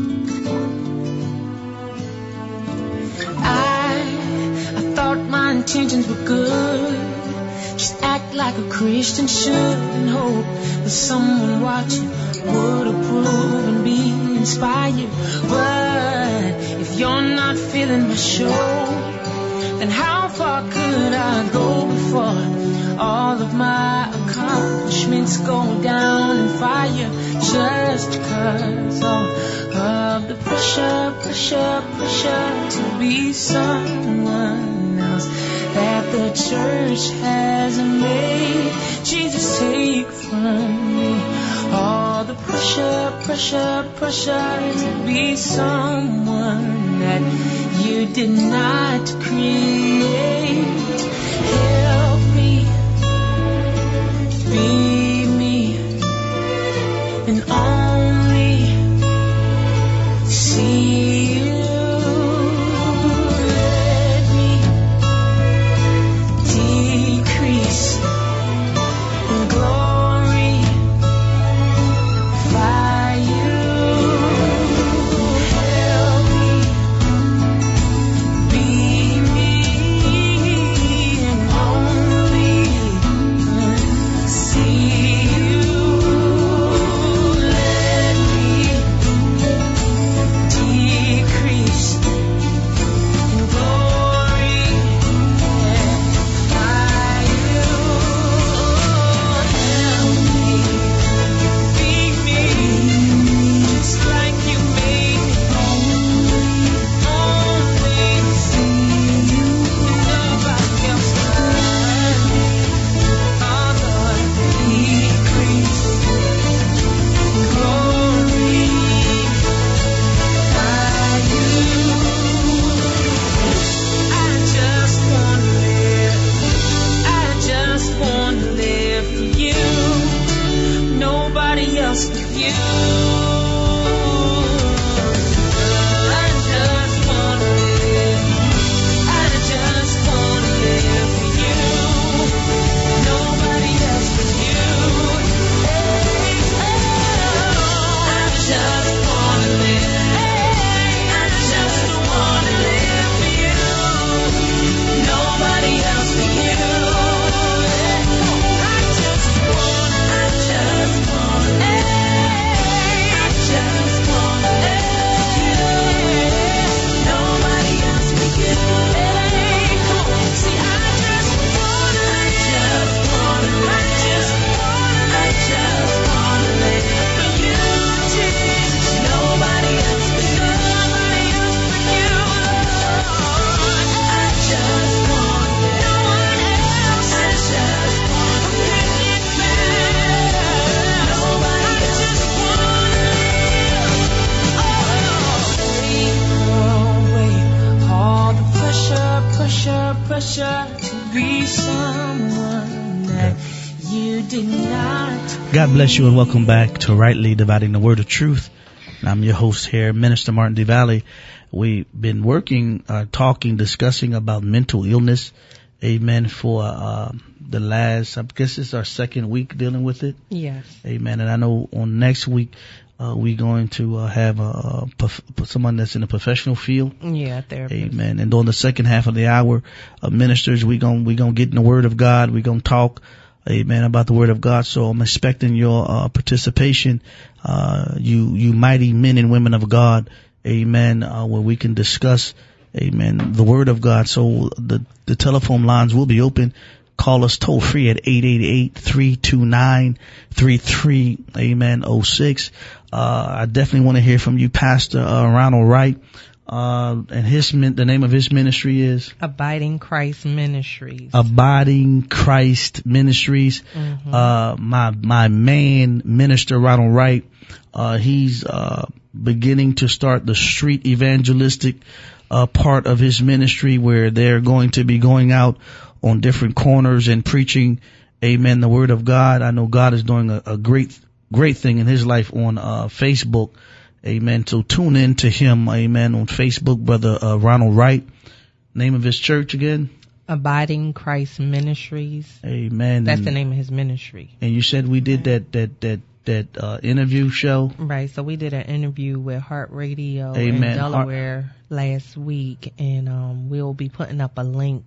I, I thought my intentions were good. Just act like a Christian should and hope that someone watching would approve and be inspired. But if you're not feeling my show, then how far could I go before all of my accomplishments go down in fire? Just 'cause all of the pressure, pressure, pressure to be someone else that the church has made. Jesus, take from me all the pressure, pressure, pressure to be someone that you did not create. Help me be me and only see you. Let me decrease and glorify you. Help me be me pressure to be someone that you did not. God bless you and welcome back to Rightly Dividing the Word of Truth. I'm your host here, Minister Martin DeValley. We've been working, uh, talking, discussing about mental illness. Amen. For, uh, the last, I guess it's our second week dealing with it. Yes. Amen. And I know on next week, uh, we're going to, uh, have, a, a, someone that's in the professional field. Yeah, therapist. Amen. And on the second half of the hour, uh, ministers, we gon' we gonna get in the Word of God. We gonna talk, amen, about the Word of God. So I'm expecting your, uh, participation, uh, you, you mighty men and women of God. Amen. Uh, where we can discuss, amen, the Word of God. So the, the telephone lines will be open. Call us toll free at eight eight eight, three two nine, three three, amen, oh six. Uh, I definitely want to hear from you, Pastor, uh, Ronald Wright. Uh, and his, the name of his ministry is? Abiding Christ Ministries. Abiding Christ Ministries. Mm-hmm. Uh, my, my man, Minister Ronald Wright, uh, he's, uh, beginning to start the street evangelistic, uh, part of his ministry where they're going to be going out on different corners and preaching, amen, the Word of God. I know God is doing a, a great, great thing in his life on, uh, Facebook. Amen. So tune in to him, amen, on Facebook, Brother uh, Ronald Wright. Name of his church again? Abiding Christ Ministries. Amen. That's and, the name of his ministry. And you said we did that, that, that, that, uh, interview show? Right. So we did an interview with Heart Radio Amen. in Delaware Heart- last week, and um, we'll be putting up a link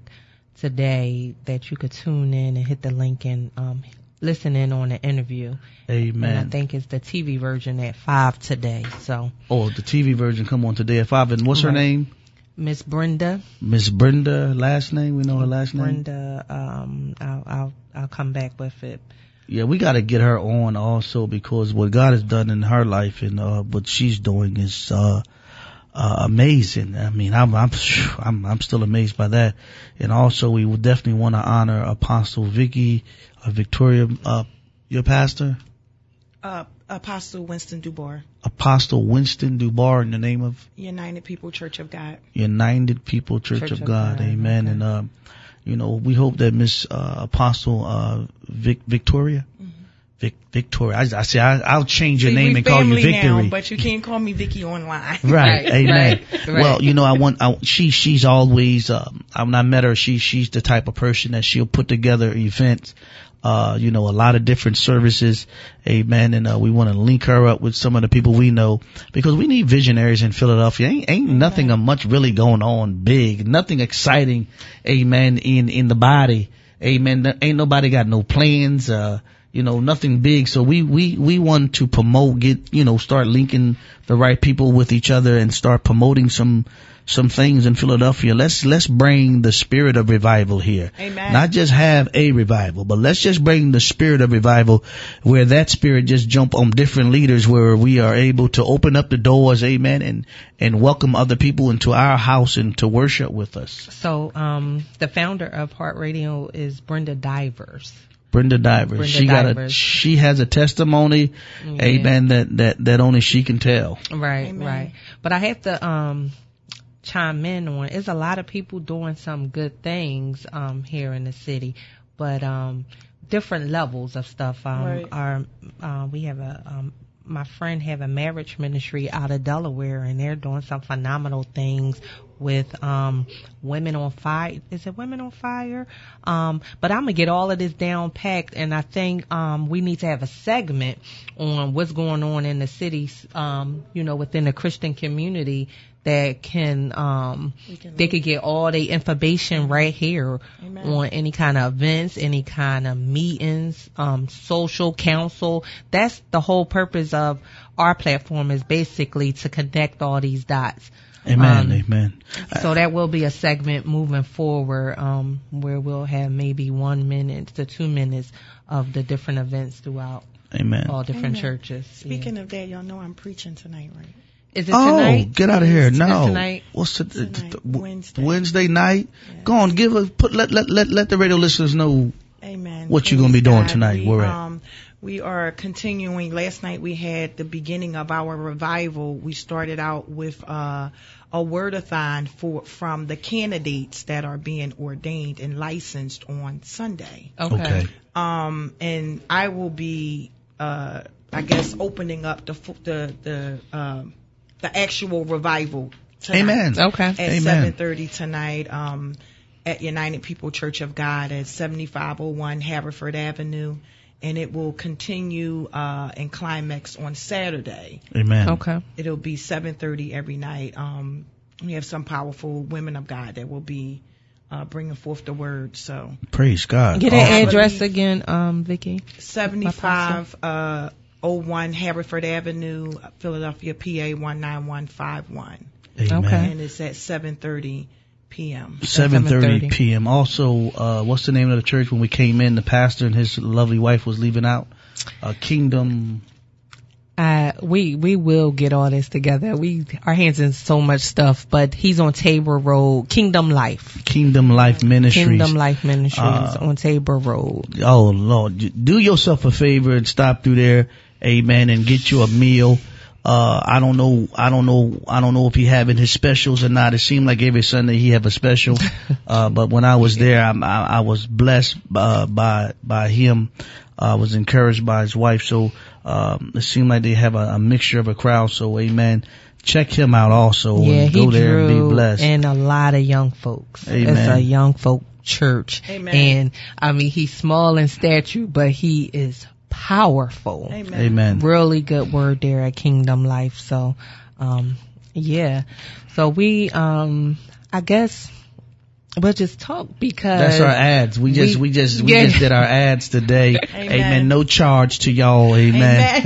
today that you could tune in and hit the link and um, listen in on the interview. Amen. And I think it's the T V version at five today. So. Oh, the T V version come on today at five. And what's right. her name? Miss Brenda. Miss Brenda. Last name? We know her last name. Brenda. Um, I'll I'll I'll come back with it. Yeah, we got to get her on also because what God has done in her life and uh, what she's doing is uh, uh, amazing. I mean, I'm I'm I'm I'm still amazed by that. And also, we would definitely want to honor Apostle Vicky, uh, Victoria, uh, your pastor. Uh, Apostle Winston Dubois. Apostle Winston Dubois in the name of United People Church of God. United People Church, Church of, of God. God. Amen. Okay. And, uh, you know, we hope that Miss, uh, Apostle, uh, Vic, Victoria, mm-hmm. Vic, Victoria. I, I say, I, I'll change your See, name and call you Victory. Now, but you can't call me Vicky online. Right. right. Amen. Right, right. Well, you know, I want, I, she, she's always, um, when I met her, she, she's the type of person that she'll put together events. Uh, you know, a lot of different services. Amen. And, uh, we want to link her up with some of the people we know because we need visionaries in Philadelphia. Ain't, ain't nothing of much really going on big, nothing exciting. Amen. In, in the body. Amen. Ain't nobody got no plans, uh, you know, nothing big. So we, we, we want to promote, get, you know, start linking the right people with each other and start promoting some, some things in Philadelphia. Let's, let's bring the spirit of revival here. Amen. Not just have a revival, but let's just bring the spirit of revival where that spirit just jump on different leaders where we are able to open up the doors. Amen. And, and welcome other people into our house and to worship with us. So, um, the founder of Heart Radio is Brenda Divers. Brenda Divers. Brenda she Divers. got a, she has a testimony, yeah. Amen, that, that, that only she can tell. Right, Amen. right. But I have to, um, chime in on, it's a lot of people doing some good things, um, here in the city, but, um, different levels of stuff. Um, right. our, uh, we have a, um, my friend have a marriage ministry out of Delaware and they're doing some phenomenal things with um Women on Fire. Is it Women on Fire? Um but I'm gonna get all of this down packed and I think um we need to have a segment on what's going on in the cities, um, you know, within the Christian community that can um can they could get all the information right here. Amen. On any kind of events, any kind of meetings, um, social council. That's the whole purpose of our platform is basically to connect all these dots. Amen. Um, amen. So that will be a segment moving forward, um, where we'll have maybe one minute to two minutes of the different events throughout Amen. all different Amen. churches. Speaking yeah. of that, y'all know I'm preaching tonight, right? Is it oh, tonight? get out of here! Is No, tonight? What's the, Tonight, the, the Wednesday. Wednesday night? Yes. Go on, give us put let let let let the radio listeners know. Amen. What you gonna be doing God, tonight? We, Where at? Um, We are continuing. Last night we had the beginning of our revival. We started out with uh, a word-a-thon for from the candidates that are being ordained and licensed on Sunday. Okay. Okay. Um, and I will be, uh, I guess, opening up the fu- the the um, the actual revival tonight. Amen. Okay. At Amen. seven thirty tonight, um, at United People Church of God at seventy-five oh one Haverford Avenue, and it will continue uh, and climax on Saturday. Amen. Okay. It'll be seven thirty every night. Um, we have some powerful women of God that will be uh, bringing forth the word. So Praise God. Get Awesome. that address again, um, Vicky. seventy-five oh one Haverford Avenue, Philadelphia, P A one nine one five one. Amen. Okay. And it's at seven thirty p.m. seven thirty seven thirty p.m. Also, uh, what's the name of the church when we came in? The pastor and his lovely wife was leaving out. Uh, Kingdom. Uh, we we will get all this together. We our hands in so much stuff, but he's on Tabor Road, Kingdom Life. Kingdom Life Ministries. Kingdom Life Ministries Uh, on Tabor Road. Oh Lord, do yourself a favor and stop through there, amen, and get you a meal. Uh, I don't know, I don't know, I don't know if he having his specials or not. It seemed like every Sunday he have a special. Uh, but when I was there, I, I, I was blessed, uh, by, by him. I uh, was encouraged by his wife. So, um, it seemed like they have a, a mixture of a crowd. So amen. Check him out also. Yeah, and he go there drew and be blessed. and a lot of young folks. Amen. It's a young folk church. Amen. And I mean, he's small in stature, but he is powerful. Amen. Amen. Really good word there at Kingdom Life. So, um, yeah. So we, um, I guess we'll just talk because That's our ads. We just, we- we, just, we yeah. just did our ads today. Amen. Amen. No charge to y'all. Amen.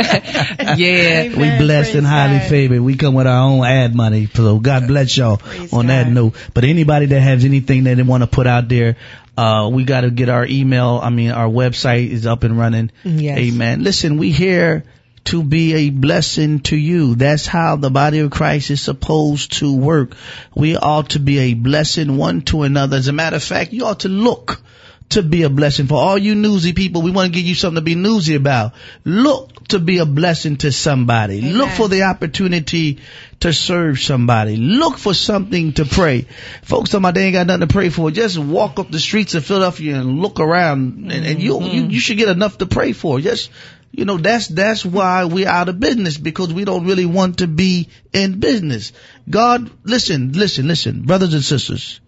Amen. yeah. We Amen. blessed and Praise highly God. favored. We come with our own ad money. So God bless y'all Praise on that God. note. But anybody that has anything that they want to put out there, uh, we got to get our email. I mean, our website is up and running. Yes. Amen. Listen, we here to be a blessing to you. That's how the body of Christ is supposed to work. We ought to be a blessing one to another. As a matter of fact, you ought to look to be a blessing. For all you newsy people, we want to give you something to be newsy about. Look to be a blessing to somebody. Amen. Look for the opportunity to serve somebody. Look for something to pray. Folks talking about they ain't got nothing to pray for. Just walk up the streets of Philadelphia and look around, and, and you, you you should get enough to pray for. Just, you know, that's that's why we're out of business, because we don't really want to be in business. God, listen, listen, listen, brothers and sisters.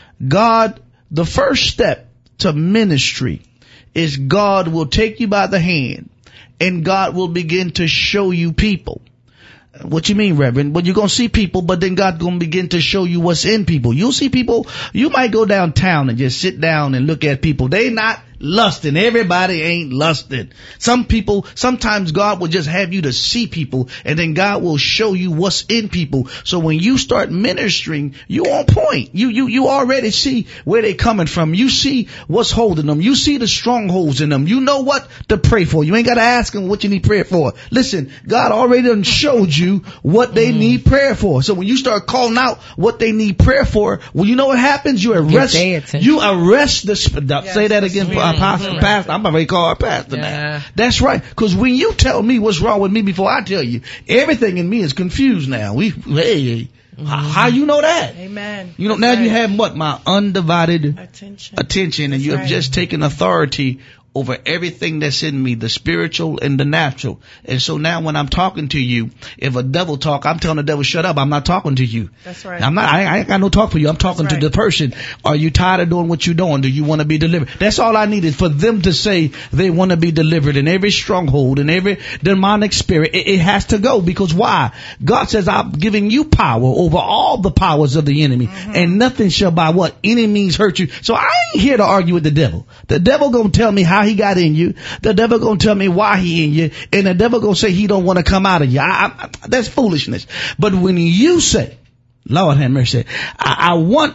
God, the first step to ministry is God will take you by the hand and God will begin to show you people. What you mean, Reverend? Well, you're going to see people, but then God's going to begin to show you what's in people. You'll see people. You might go downtown and just sit down and look at people. They not lusting. Everybody ain't lusting. Some people, sometimes God will just have you to see people, and then God will show you what's in people. So when you start ministering, you on point. You, you, you already see where they coming from. You see what's holding them. You see the strongholds in them. You know what to pray for. You ain't got to ask them what you need prayer for. Listen, God already done showed you what they mm. need prayer for. So when you start calling out what they need prayer for, well, you know what happens? You arrest, you arrest the, yes, say that again, mm. Apostle, mm-hmm. Pastor. I'm about to call her Pastor yeah. now. That's right. Because when you tell me what's wrong with me before I tell you, everything in me is confused now. We, hey, mm-hmm. how, how you know that? Amen. You know, That's now right. you have what? My undivided attention. attention, and That's you have right. just taken authority over everything that's in me, the spiritual and the natural. And so now when I'm talking to you, if a devil talk, I'm telling the devil, shut up. I'm not talking to you. That's right. I'm not, I, I ain't got no talk for you. I'm talking That's to right. the person. Are you tired of doing what you're doing? Do you want to be delivered? That's all I needed for them to say they want to be delivered, in every stronghold and every demonic spirit. It, it has to go, because why? God says, I'm giving you power over all the powers of the enemy, mm-hmm. and nothing shall by what? Any means hurt you. So I ain't here to argue with the devil. The devil gonna tell me how he got in you. The devil gonna tell me why he in you, and the devil gonna say he don't want to come out of you. I, I, that's foolishness. But when you say, Lord have mercy, I, I want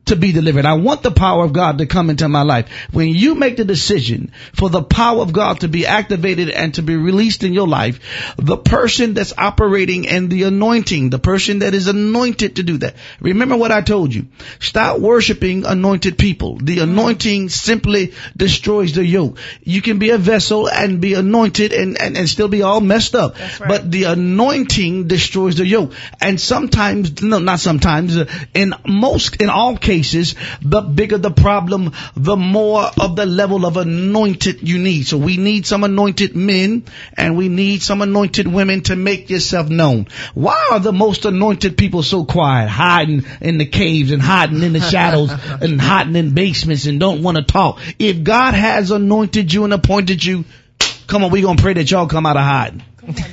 to be delivered. I want the power of God to come into my life. When you make the decision for the power of God to be activated and to be released in your life, the person that's operating in the anointing, the person that is anointed to do that. Remember what I told you. Stop worshiping anointed people. The anointing simply destroys the yoke. You can be a vessel and be anointed and, and, and still be all messed up. That's right. But the anointing destroys the yoke. And sometimes, no, not sometimes, in most, in all cases, the bigger the problem, the more of the level of anointed you need. So we need some anointed men and we need some anointed women to make yourself known. Why are the most anointed people so quiet, hiding in the caves and hiding in the shadows and hiding in basements and don't want to talk? If God has anointed you and appointed you, come on, we're going to pray that y'all come out of hiding. Come on now.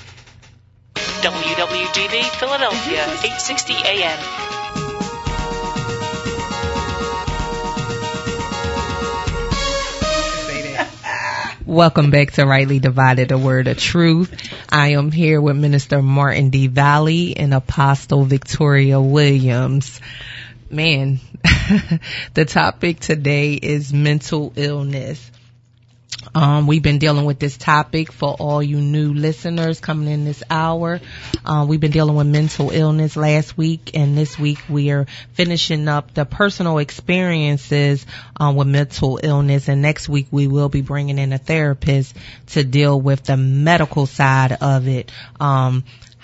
W W D B Philadelphia, eight sixty A M. Welcome back to Rightly Divided, the Word of Truth. I am here with Minister Martin D. Valley and Apostle Victoria Williams. Man, the topic today is mental illness. Um, we've been dealing with this topic for all you new listeners coming in this hour. Uh, we've been dealing with mental illness last week, and this week we are finishing up the personal experiences uh, with mental illness. And next week we will be bringing in a therapist to deal with the medical side of it, um,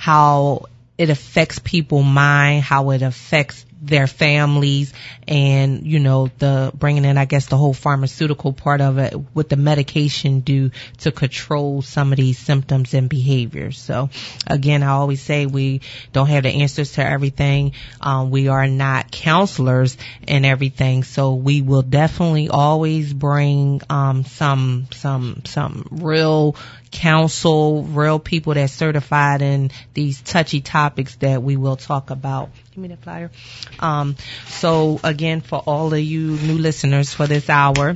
how it affects people's mind, how it affects their families, and, you know, the bringing in, I guess, the whole pharmaceutical part of it, what the medication do to control some of these symptoms and behaviors. So, again, I always say we don't have the answers to everything. Um, we are not counselors and everything, so we will definitely always bring um, some some some real counsel, real people that's certified in these touchy topics that we will talk about. Give me the flyer. Um, so again, for all of you new listeners for this hour,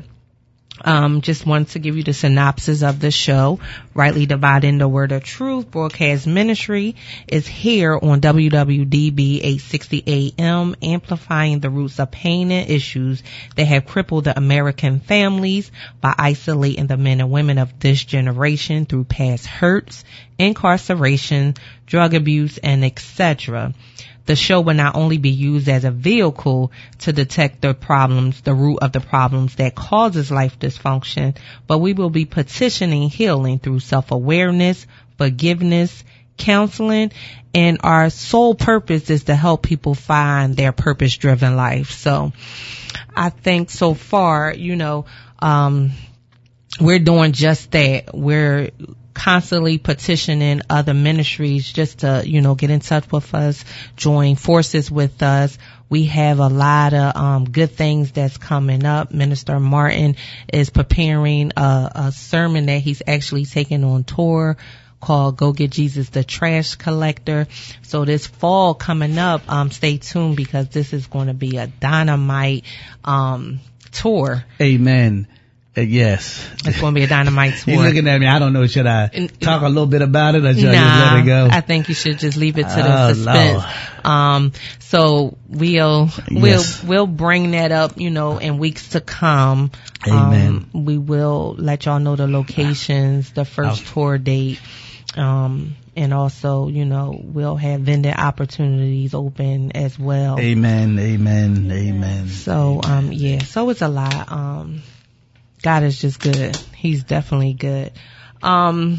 um, just want to give you the synopsis of the show. Rightly Dividing the Word of Truth broadcast ministry is here on W W D B eight sixty A M, amplifying the roots of pain and issues that have crippled the American families by isolating the men and women of this generation through past hurts, incarceration, drug abuse, and et cetera. The show will not only be used as a vehicle to detect the problems, the root of the problems that causes life dysfunction, but we will be petitioning healing through self-awareness, forgiveness, counseling, and our sole purpose is to help people find their purpose-driven life. So I think so far, you know, um, we're doing just that. We're constantly petitioning other ministries just to, you know, get in touch with us, join forces with us. We have a lot of um, good things that's coming up. Minister Martin is preparing a, a sermon that he's actually taking on tour called Go Get Jesus the Trash Collector. So this fall coming up, um, stay tuned because this is going to be a dynamite um, tour. Amen. Uh, yes. It's going to be a dynamite tour. You're looking at me. I don't know. Should I and, talk a little bit about it or should nah, I just let it go? I think you should just leave it to oh, the suspense. No. Um, so we'll, yes. we'll, we'll bring that up, you know, in weeks to come. Amen. Um, we will let y'all know the locations, the first I'll, tour date. Um, and also, you know, we'll have vendor opportunities open as well. Amen. Amen. Amen. So, amen. um, yeah, so it's a lot. Um, God is just good. He's definitely good. Um,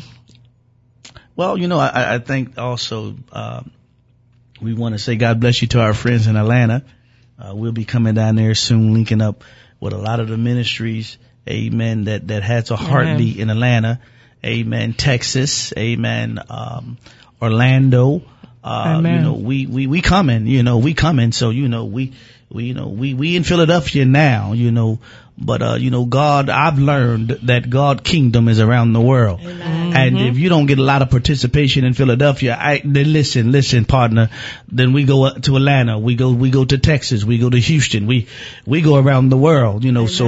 well, you know, I, I think also, uh, we want to say God bless you to our friends in Atlanta. Uh, we'll be coming down there soon, linking up with a lot of the ministries. Amen. That, that has a heartbeat mm-hmm. in Atlanta. Amen. Texas. Amen. Um, Orlando. Uh, Amen. you know, we, we, we coming, you know, we coming. So, you know, we, we, you know, we, we in Philadelphia now, you know, but, uh, you know, God, I've learned that God kingdom is around the world. Mm-hmm. And if you don't get a lot of participation in Philadelphia, I, then listen, listen, partner, then we go to Atlanta, we go, we go to Texas, we go to Houston, we, we go around the world, you know, Amen. So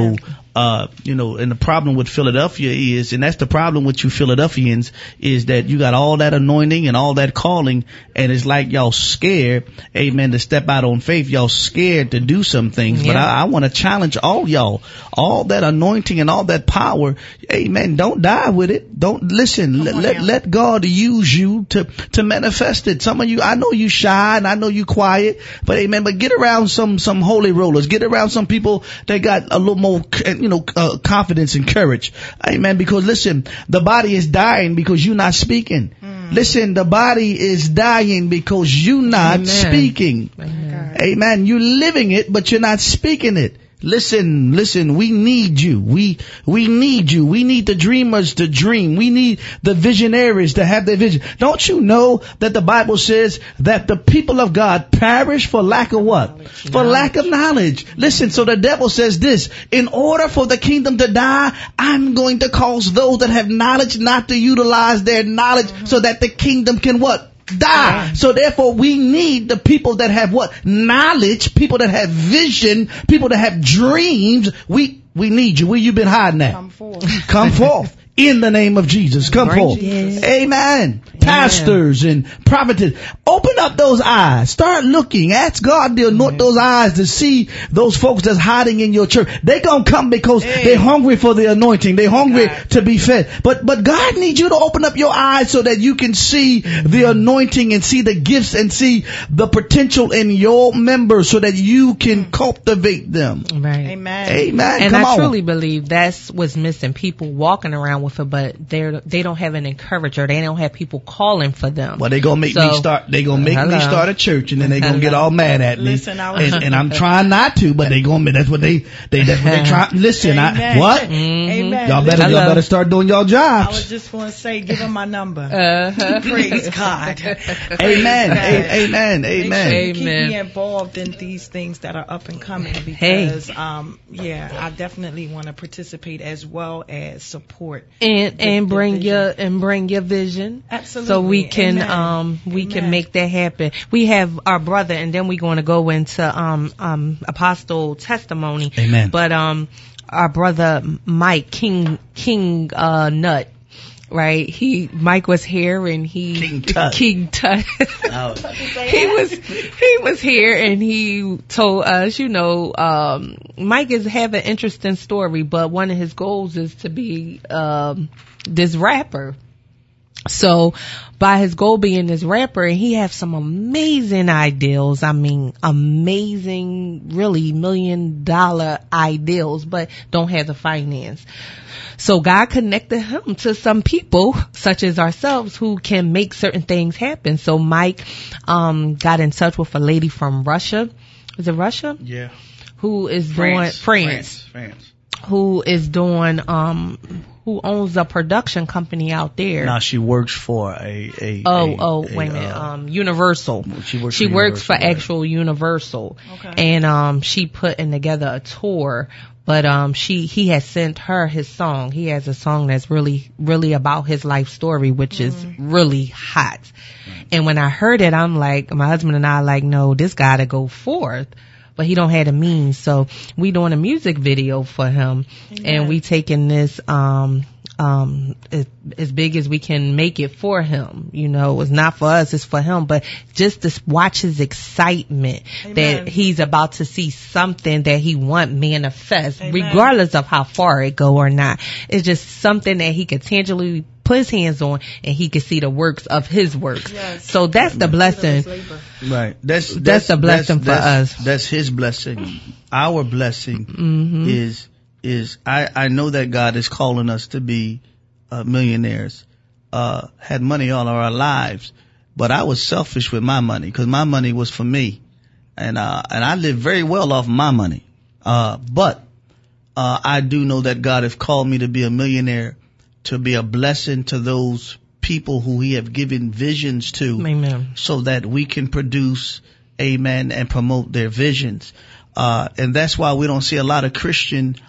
Uh, you know, and the problem with Philadelphia is, and that's the problem with you Philadelphians, is that you got all that anointing and all that calling, and it's like y'all scared, amen, to step out on faith. Y'all scared to do some things. Yeah. But I, I want to challenge all y'all, all that anointing and all that power, amen, don't die with it. Don't listen. Let, let, let God use you to, to manifest it. Some of you, I know you shy and I know you quiet, but amen, but get around some, some holy rollers. Get around some people that got a little more, you know, uh, confidence and courage. Amen. Because listen, the body is dying because you're not speaking. Mm. Listen, the body is dying because you're not Amen. Speaking. Amen. Amen. You're living it, but you're not speaking it. Listen, listen, we need you. We, we need you. We need the dreamers to dream. We need the visionaries to have their vision. Don't you know that the Bible says that the people of God perish for lack of what? Knowledge. For knowledge. Lack of knowledge. Listen, so the devil says this, in order for the kingdom to die, I'm going to cause those that have knowledge not to utilize their knowledge mm-hmm. so that the kingdom can what? Die. So therefore we need the people that have what? Knowledge, people that have vision, people that have dreams. We, we need you. Where you been hiding at? Come forth. Come forth. In the name of Jesus. Come forth. Yes. Amen. Yeah. Pastors and prophets. Open up those eyes. Start looking. Ask God to anoint those eyes to see those folks that's hiding in your church. They gonna come because hey. they're hungry for the anointing. They're hungry God. to be fed. But, but God needs you to open up your eyes so that you can see the anointing and see the gifts and see the potential in your members so that you can cultivate them. Right. Amen. Amen. And Come I on. truly believe that's what's missing. People walking around with it, but they're, they don't have an encourager. They don't have people calling for them. Well, they gonna make so, me start, they gonna make hello. me start a church and then they gonna hello. get all mad at me. Listen, I was and, and I'm trying not to, but they gonna, that's what they, they, that's what they try. Listen, I, what? Mm-hmm. Amen. Y'all better, hello. y'all better start doing y'all jobs. I was just gonna say, give them my number. Uh-huh. Praise God. Amen. A- amen. Amen. Make sure you Amen. keep me involved in these things that are up and coming because, hey. um, yeah, I definitely want to participate as well as support and the, and the bring vision. your and bring your vision. Absolutely. So we can Amen. um we Amen. can make that happen. We have our brother, and then we're going to go into um um apostle testimony. Amen. But um our brother Mike King King uh Nut. Right, he Mike was here and he King Tut. King Tut. Oh. he was he was here and he told us, you know, um, Mike is have an interesting story, but one of his goals is to be um, this rapper. So by his goal being this rapper, and he has some amazing ideals. I mean, amazing, really million dollar ideals, but don't have the finance. So God connected him to some people such as ourselves who can make certain things happen. So Mike um got in touch with a lady from Russia. Is it Russia? Yeah. Who is France. doing France, France. France. Who is doing um who owns a production company out there. Now she works for a a Oh, a, oh, a, wait a minute. Uh, Um, Universal. She works. She for works for Universal, right. actual Universal. Okay. And um, she putting together a tour. But um, she he has sent her his song. He has a song that's really really about his life story, which mm. is really hot. Mm. And when I heard it, I'm like, my husband and I are like, no, this got to go forth. But he don't have the means, so we doing a music video for him, yeah. and we taking this um um as, as big as we can make it for him. You know, it's not for us, it's for him. But just to watch his excitement Amen. That he's about to see something that he want manifest, Amen. Regardless of how far it go or not. It's just something that he could tangibly put his hands on, and he could see the works of his works. Yes. So that's the blessing. Right. That's, that's, that's the blessing that's, for that's, us. That's his blessing. Our blessing mm-hmm. is, is, I, I know that God is calling us to be, uh, millionaires, uh, had money all our lives, but I was selfish with my money because my money was for me. And, uh, and I lived very well off my money. Uh, but, uh, I do know that God has called me to be a millionaire, to be a blessing to those people who he have given visions to. Amen. So that we can produce, amen, and promote their visions. Uh, and that's why we don't see a lot of Christian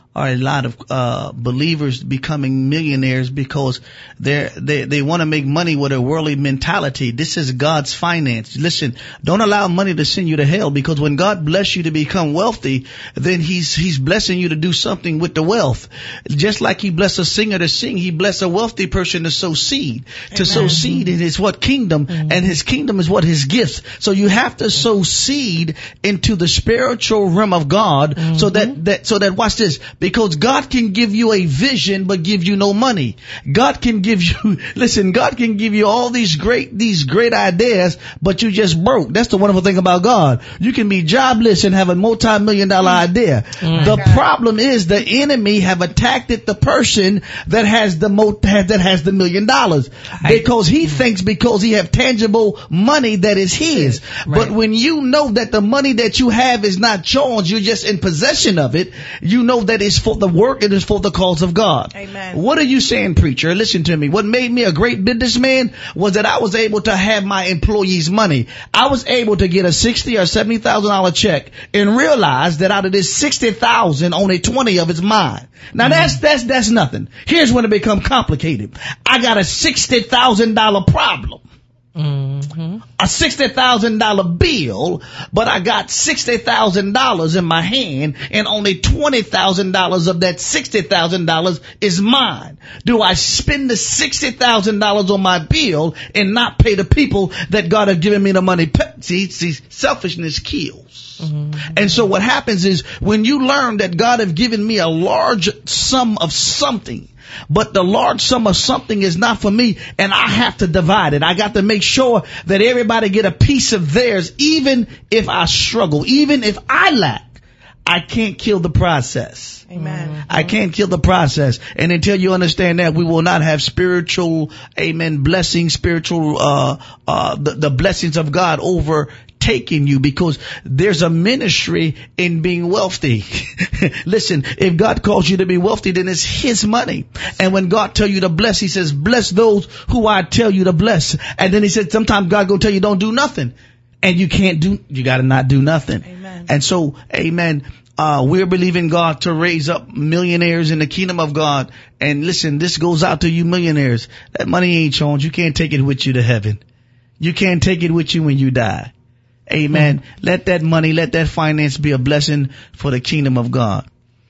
are a lot of uh believers becoming millionaires because they're, they they want to make money with a worldly mentality. This is God's finance. Listen, don't allow money to send you to hell, because when God bless you to become wealthy, then he's he's blessing you to do something with the wealth. Just like he blessed a singer to sing, he blessed a wealthy person to sow seed. Amen. To sow seed is what kingdom, mm-hmm. and his kingdom is what his gifts. So you have to sow seed into the spiritual realm of God, mm-hmm. so that that so that watch this. Because God can give you a vision, but give you no money. God can give you, listen, God can give you all these great, these great ideas, but you just broke. That's the wonderful thing about God. You can be jobless and have a multi-million dollar idea. Mm. The God. problem is the enemy have attacked the person that has the mo- that has the million dollars, because he thinks because he have tangible money that is his. Right. But when you know that the money that you have is not yours, you're just in possession of it, you know that it's for the work, it is for the cause of God. Amen. What are you saying, preacher? Listen to me. What made me a great businessman was that I was able to have my employees' money. I was able to get a sixty or seventy thousand dollar check and realize that out of this sixty thousand, only twenty of it's mine. Now mm-hmm. that's that's that's nothing. Here's when it become complicated. I got a sixty thousand dollar problem. Mm-hmm. A sixty thousand dollar bill, but I got sixty thousand dollars in my hand, and only twenty thousand dollars of that sixty thousand dollars is mine. Do I spend the sixty thousand dollars on my bill and not pay the people that God has given me the money? See, see, selfishness kills. Mm-hmm. And so what happens is, when you learn that God has given me a large sum of something, but the large sum of something is not for me, and I have to divide it. I got to make sure that everybody get a piece of theirs, even if I struggle, even if I lack. I can't kill the process. Amen. I can't kill the process. And until you understand that, we will not have spiritual, amen, blessings, spiritual, uh, uh, the, the blessings of God overtaking you, because there's a ministry in being wealthy. Listen, if God calls you to be wealthy, then it's his money. And when God tell you to bless, he says, bless those who I tell you to bless. And then he said, sometimes God gonna tell you don't do nothing. And you can't do, you gotta not do nothing. Amen. And so, amen, uh, we're believing God to raise up millionaires in the kingdom of God. And listen, this goes out to you millionaires. That money ain't yours. You can't take it with you to heaven. You can't take it with you when you die. Amen. Mm. Let that money, let that finance be a blessing for the kingdom of God.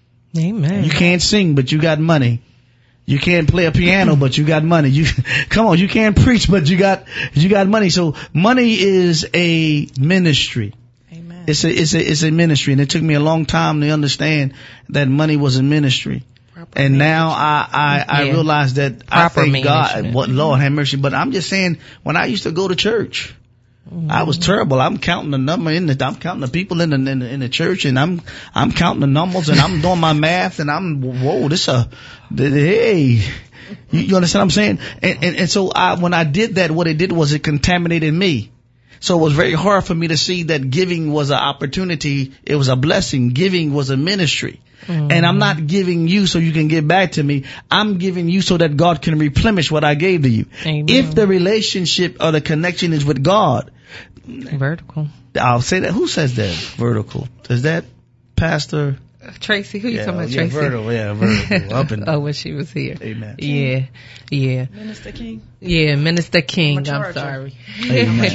Amen. You can't sing, but you got money. You can't play a piano, but you got money. You, come on, you can't preach, but you got, you got money. So money is a ministry. Amen. It's a, it's a, it's a ministry. And it took me a long time to understand that money was a ministry. Proper and now I, I, I yeah. realize that Proper I thank God, what Lord have mercy. But I'm just saying, when I used to go to church, mm-hmm. I was terrible. I'm counting the number in the, I'm counting the people in the, in the, in the church, and I'm, I'm counting the numbers, and I'm doing my math, and I'm, whoa, this a, hey, you, you understand what I'm saying? And, and, and so I, when I did that, what it did was it contaminated me. So it was very hard for me to see that giving was an opportunity. It was a blessing. Giving was a ministry. Mm-hmm. And I'm not giving you so you can give back to me. I'm giving you so that God can replenish what I gave to you. Amen. If the relationship or the connection is with God. Vertical. I'll say that. Who says that? Vertical. Is that Pastor Tracy? Who you yeah, talking about, yeah, Tracy? Vertical, yeah, vertical. Up and oh, when she was here. Amen. Yeah, yeah. Minister King? Yeah, Minister King. I'm, I'm sorry. Amen.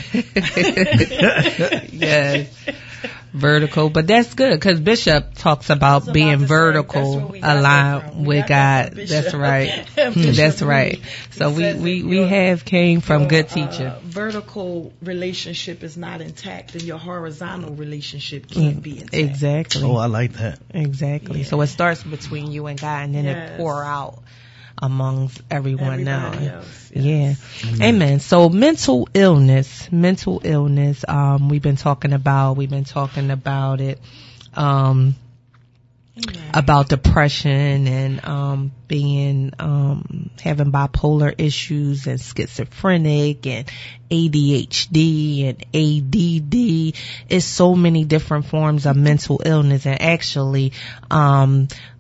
Yes. Vertical, but that's good because Bishop talks about being about vertical, aligned with God. That's right. That's right. So we, we, we have came from your, good teaching. Uh, vertical relationship is not intact, and your horizontal relationship can't be intact. Exactly. Oh, I like that. Exactly. Yeah. So it starts between you and God, and then yes. it pour out amongst everyone Everybody now. Else, yes. yes. Yeah. Mm-hmm. Amen. So mental illness, mental illness, um, we've been talking about, we've been talking about it, um, Amen. About depression and, um, being, um, having bipolar issues and schizophrenic and A D H D and A D D. It's so many different forms of mental illness. And actually, um,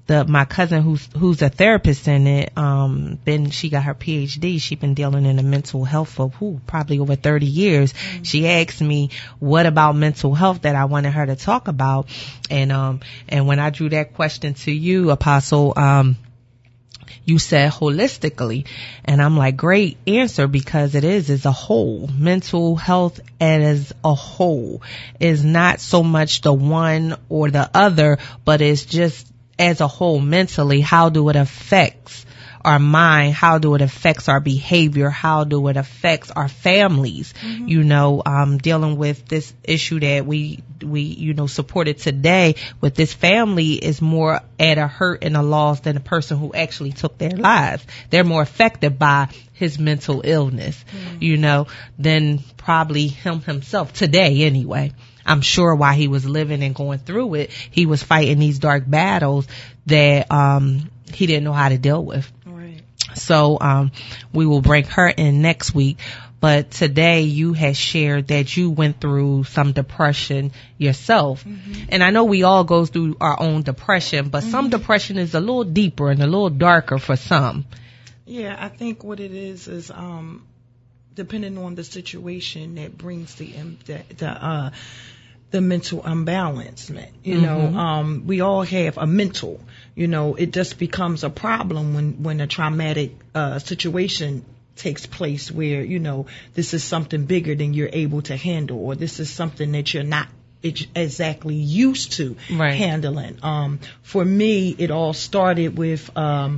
the my cousin who's who's a therapist in it, um, been she got her P H D. She's been dealing in the mental health for whew, probably over thirty years. Mm-hmm. She asked me what about mental health that I wanted her to talk about, and um and when I drew that question to you, Apostle, um. you said holistically, and I'm like, great answer, because it is as a whole. Mental health as a whole is not so much the one or the other, but it's just as a whole mentally. How do it affect our mind? How do it affect our behavior? How do it affect our families? Mm-hmm. You know, um, dealing with this issue that we, we, you know, supported today with this family is more at a hurt and a loss than the person who actually took their lives. They're more affected by his mental illness, mm-hmm. you know, than probably him himself today anyway. I'm sure while he was living and going through it, he was fighting these dark battles that, um, he didn't know how to deal with. So, um, we will bring her in next week. But today you had shared that you went through some depression yourself. Mm-hmm. And I know we all go through our own depression, but mm-hmm. some depression is a little deeper and a little darker for some. Yeah, I think what it is is, um, depending on the situation that brings the, the, the uh, the mental imbalancement. You mm-hmm. know, um, we all have a mental, you know, it just becomes a problem when, when a traumatic, uh, situation takes place where, you know, this is something bigger than you're able to handle, or this is something that you're not exactly used to right. handling. Um, for me, it all started with, um,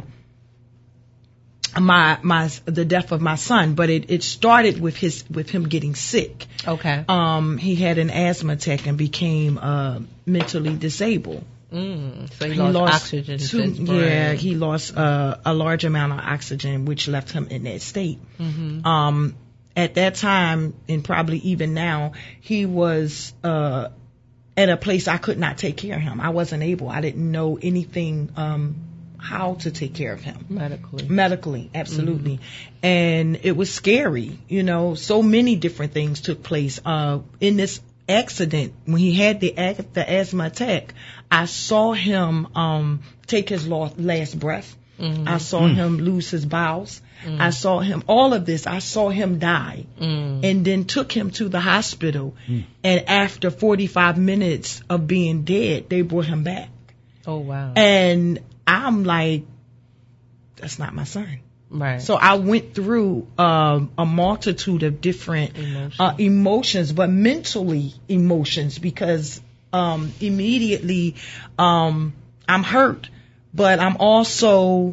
my my the death of my son, but it it started with his with him getting sick. Okay. Um, he had an asthma attack and became uh mentally disabled. Mm, so he, he lost, lost oxygen. Two, to his brain. Yeah, he lost uh, a large amount of oxygen, which left him in that state. Mm-hmm. Um, at that time, and probably even now, he was uh at a place I could not take care of him. I wasn't able. I didn't know anything. Um. how to take care of him. Medically. Medically, absolutely. Mm-hmm. And it was scary, you know, so many different things took place. Uh, in this accident, when he had the the asthma attack, I saw him um, take his last breath. Mm-hmm. I saw mm. him lose his bowels. Mm. I saw him, all of this, I saw him die. Mm. And then took him to the hospital. Mm. And after forty-five minutes of being dead, they brought him back. Oh, wow. And I'm like, that's not my son. Right. So I went through um, a multitude of different emotions, uh, emotions but mentally emotions, because um, immediately um, I'm hurt, but I'm also,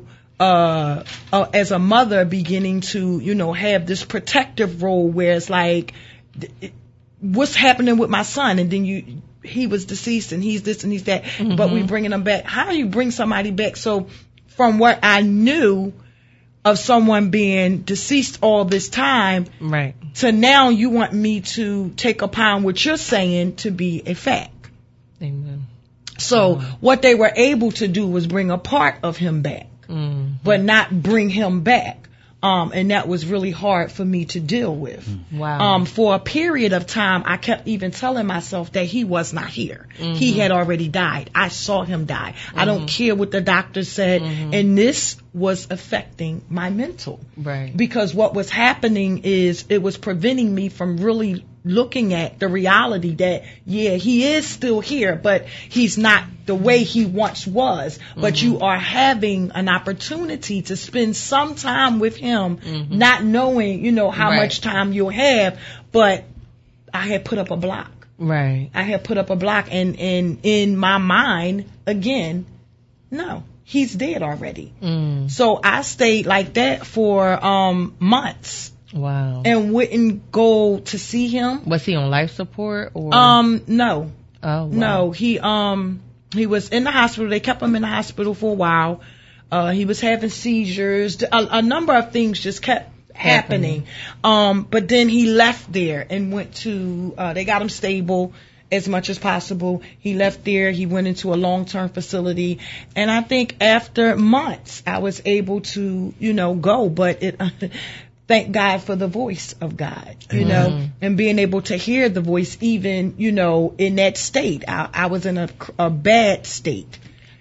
uh, uh, as a mother, beginning to, you know, have this protective role where it's like, it, what's happening with my son? And then you, he was deceased and he's this and he's that, mm-hmm. but we bringing him back. How do you bring somebody back? So from what I knew of someone being deceased all this time, right, to now you want me to take upon what you're saying to be a fact. Amen. So mm-hmm. what they were able to do was bring a part of him back, mm-hmm. but not bring him back. Um, and that was really hard for me to deal with. Wow. Um, for a period of time, I kept even telling myself that he was not here. Mm-hmm. He had already died. I saw him die. Mm-hmm. I don't care what the doctor said. Mm-hmm. And this was affecting my mental. Right. Because what was happening is it was preventing me from really looking at the reality that, yeah, he is still here, but he's not the way he once was. Mm-hmm. But you are having an opportunity to spend some time with him, mm-hmm. not knowing, you know, how right. much time you'll have. But I had put up a block. Right. I had put up a block, and, and in my mind, again, no, he's dead already. Mm. So I stayed like that for um months. Wow. And wouldn't go to see him. Was he on life support or? Um, no. Oh, wow. No, he, um, he was in the hospital. They kept him in the hospital for a while. Uh, he was having seizures. A, a number of things just kept happening. happening. Um, but then he left there and went to, uh, they got him stable as much as possible. He left there. He went into a long-term facility. And I think after months, I was able to, you know, go, but it, thank God for the voice of God, you mm-hmm. know, and being able to hear the voice even, you know, in that state. I, I was in a, a bad state,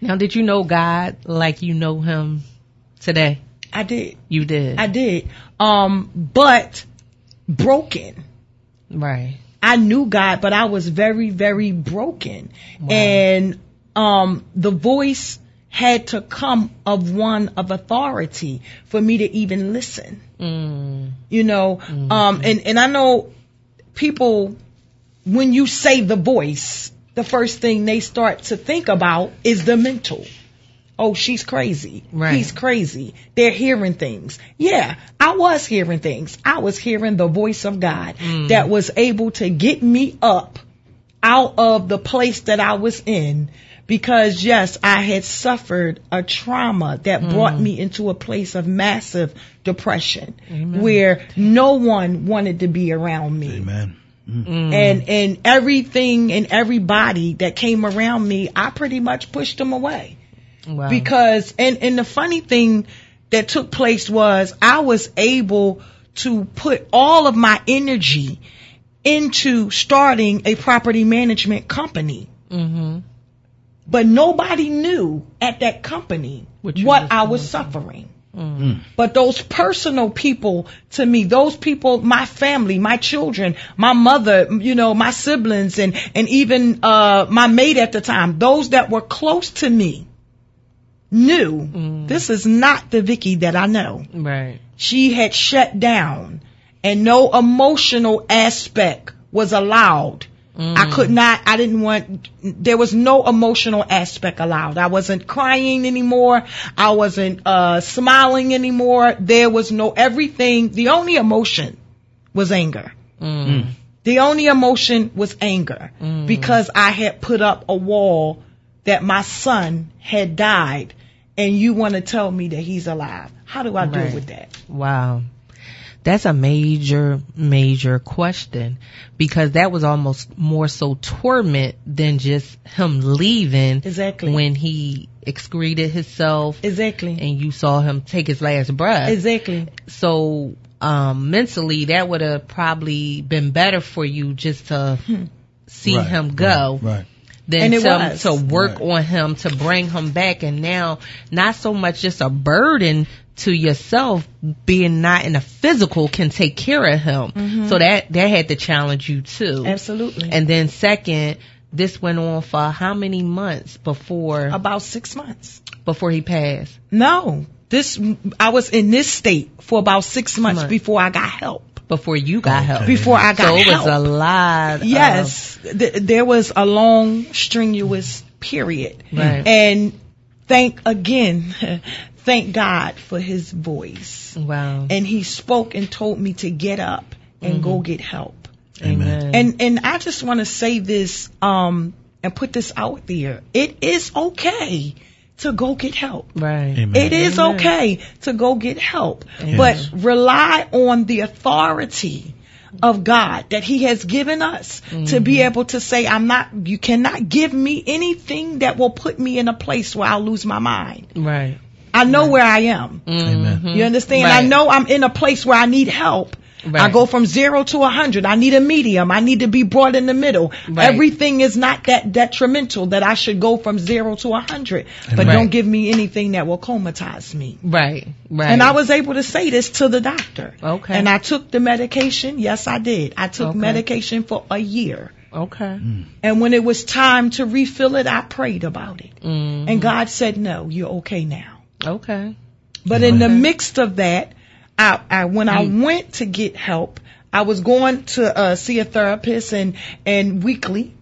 Now, did you know God like you know him today? I did. You did. I did. Um, but broken. Right. I knew God, but I was very, very broken. Wow. And um, the voice had to come of one of authority for me to even listen. Mm. You know, Mm-hmm. um, and, and I know people, when you say the voice, the first thing they start to think about is the mental. Oh, she's crazy. Right. He's crazy. They're hearing things. Yeah, I was hearing things. I was hearing the voice of God Mm. that was able to get me up out of the place that I was in, because yes, I had suffered a trauma that Mm. brought me into a place of massive depression. Amen. Where no one wanted to be around me. Amen. Mm. And and everything and everybody that came around me, I pretty much pushed them away. Wow. Because and, and the funny thing that took place was I was able to put all of my energy into starting a property management company. Mm-hmm. But nobody knew at that company What what, you was I was going suffering. Mm. But those personal people to me, those people, my family, my children, my mother, you know, my siblings, and, and even uh, my maid at the time, those that were close to me knew Mm. this is not the Vicky that I know. Right. She had shut down, and no emotional aspect was allowed. Mm. I could not, I didn't want, there was no emotional aspect allowed. I wasn't crying anymore. I wasn't uh smiling anymore. There was no everything. The only emotion was anger. Mm. The only emotion was anger Mm. because I had put up a wall that my son had died, and you want to tell me that he's alive. How do I deal Right. with that? Wow. That's a major, major question, because that was almost more so torment than just him leaving. Exactly. When he excreted himself Exactly. and you saw him take his last breath. Exactly. So, um, mentally that would have probably been better for you just to see Right, him go. Right. right. Than And it to, was. to work Right. on him to bring him back, and now not so much just a burden to yourself, being not in a physical can take care of him. Mm-hmm. So that that had to challenge you too. Absolutely. And then second, this went on for how many months before About six months. before he passed? No, this I was in this state for about six months Months. before I got help. Before you got Okay. help. Before I got so it help. was a lot. Yes, th- there was a long, strenuous period. Right. And thank again, thank God for His voice. Of, wow. And He spoke and told me to get up and Mm-hmm. go get help. Amen. And and I just want to say this um and put this out there. It is okay to go get help. right. Amen. It is Amen. okay to go get help, Amen. but rely on the authority of God that He has given us to be able to say, I'm not, you cannot give me anything that will put me in a place where I'll lose my mind. Right. I know where I am. Amen. You understand? Right. I know I'm in a place where I need help. Right. I go from zero to a hundred. I need a medium. I need to be brought in the middle. Right. Everything is not that detrimental that I should go from zero to a hundred. But Right. don't give me anything that will comatize me. Right. Right. And I was able to say this to the doctor. Okay. And I took the medication. Yes, I did. I took Okay. medication for a year. okay. And when it was time to refill it, I prayed about it. Mm. And God said, no, you're okay now. Okay. But in the midst of that, I, I when I went to get help, I was going to uh, see a therapist and and weekly.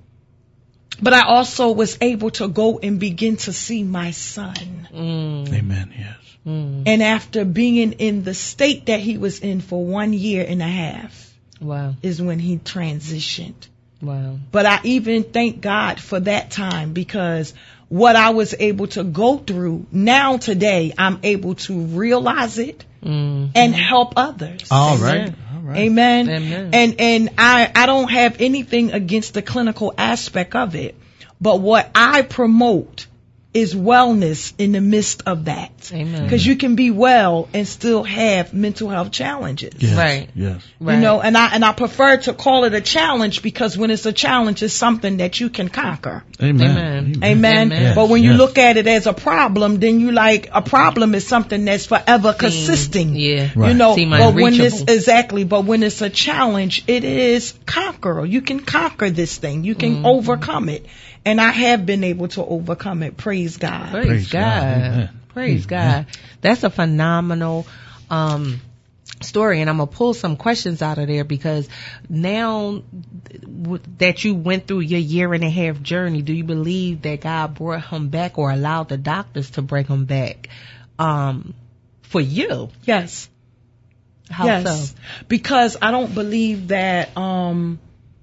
But I also was able to go and begin to see my son. Mm. Amen. Yes. Mm. And after being in the state that he was in for one year and a half Wow. is when he transitioned. Wow. But I even thank God for that time, because what I was able to go through now today, I'm able to realize it Mm. and help others. All Amen. right. All right. Amen. Amen. And and I, I don't have anything against the clinical aspect of it, but what I promote is wellness in the midst of that. Amen. Because you can be well and still have mental health challenges. Yes, Right. Yes. Right. You know, and I and I prefer to call it a challenge because when it's a challenge, it's something that you can conquer. Amen. Amen. Amen. Amen. But when you Yes. look at it as a problem, then you like a problem is something that's forever consisting. Yeah. Right. You know, Seem but when it's unreachable. exactly, but when it's a challenge, it is conquer. You can conquer this thing. You can Mm-hmm. overcome it. And I have been able to overcome it. Praise God. Praise, Praise God. God. Amen. Praise Amen. God. That's a phenomenal um, story, and I'm gonna pull some questions out of there because now w- that you went through your year and a half journey, do you believe that God brought him back or allowed the doctors to bring him back um, for you? Yes. How yes. so? Because I don't believe that, um,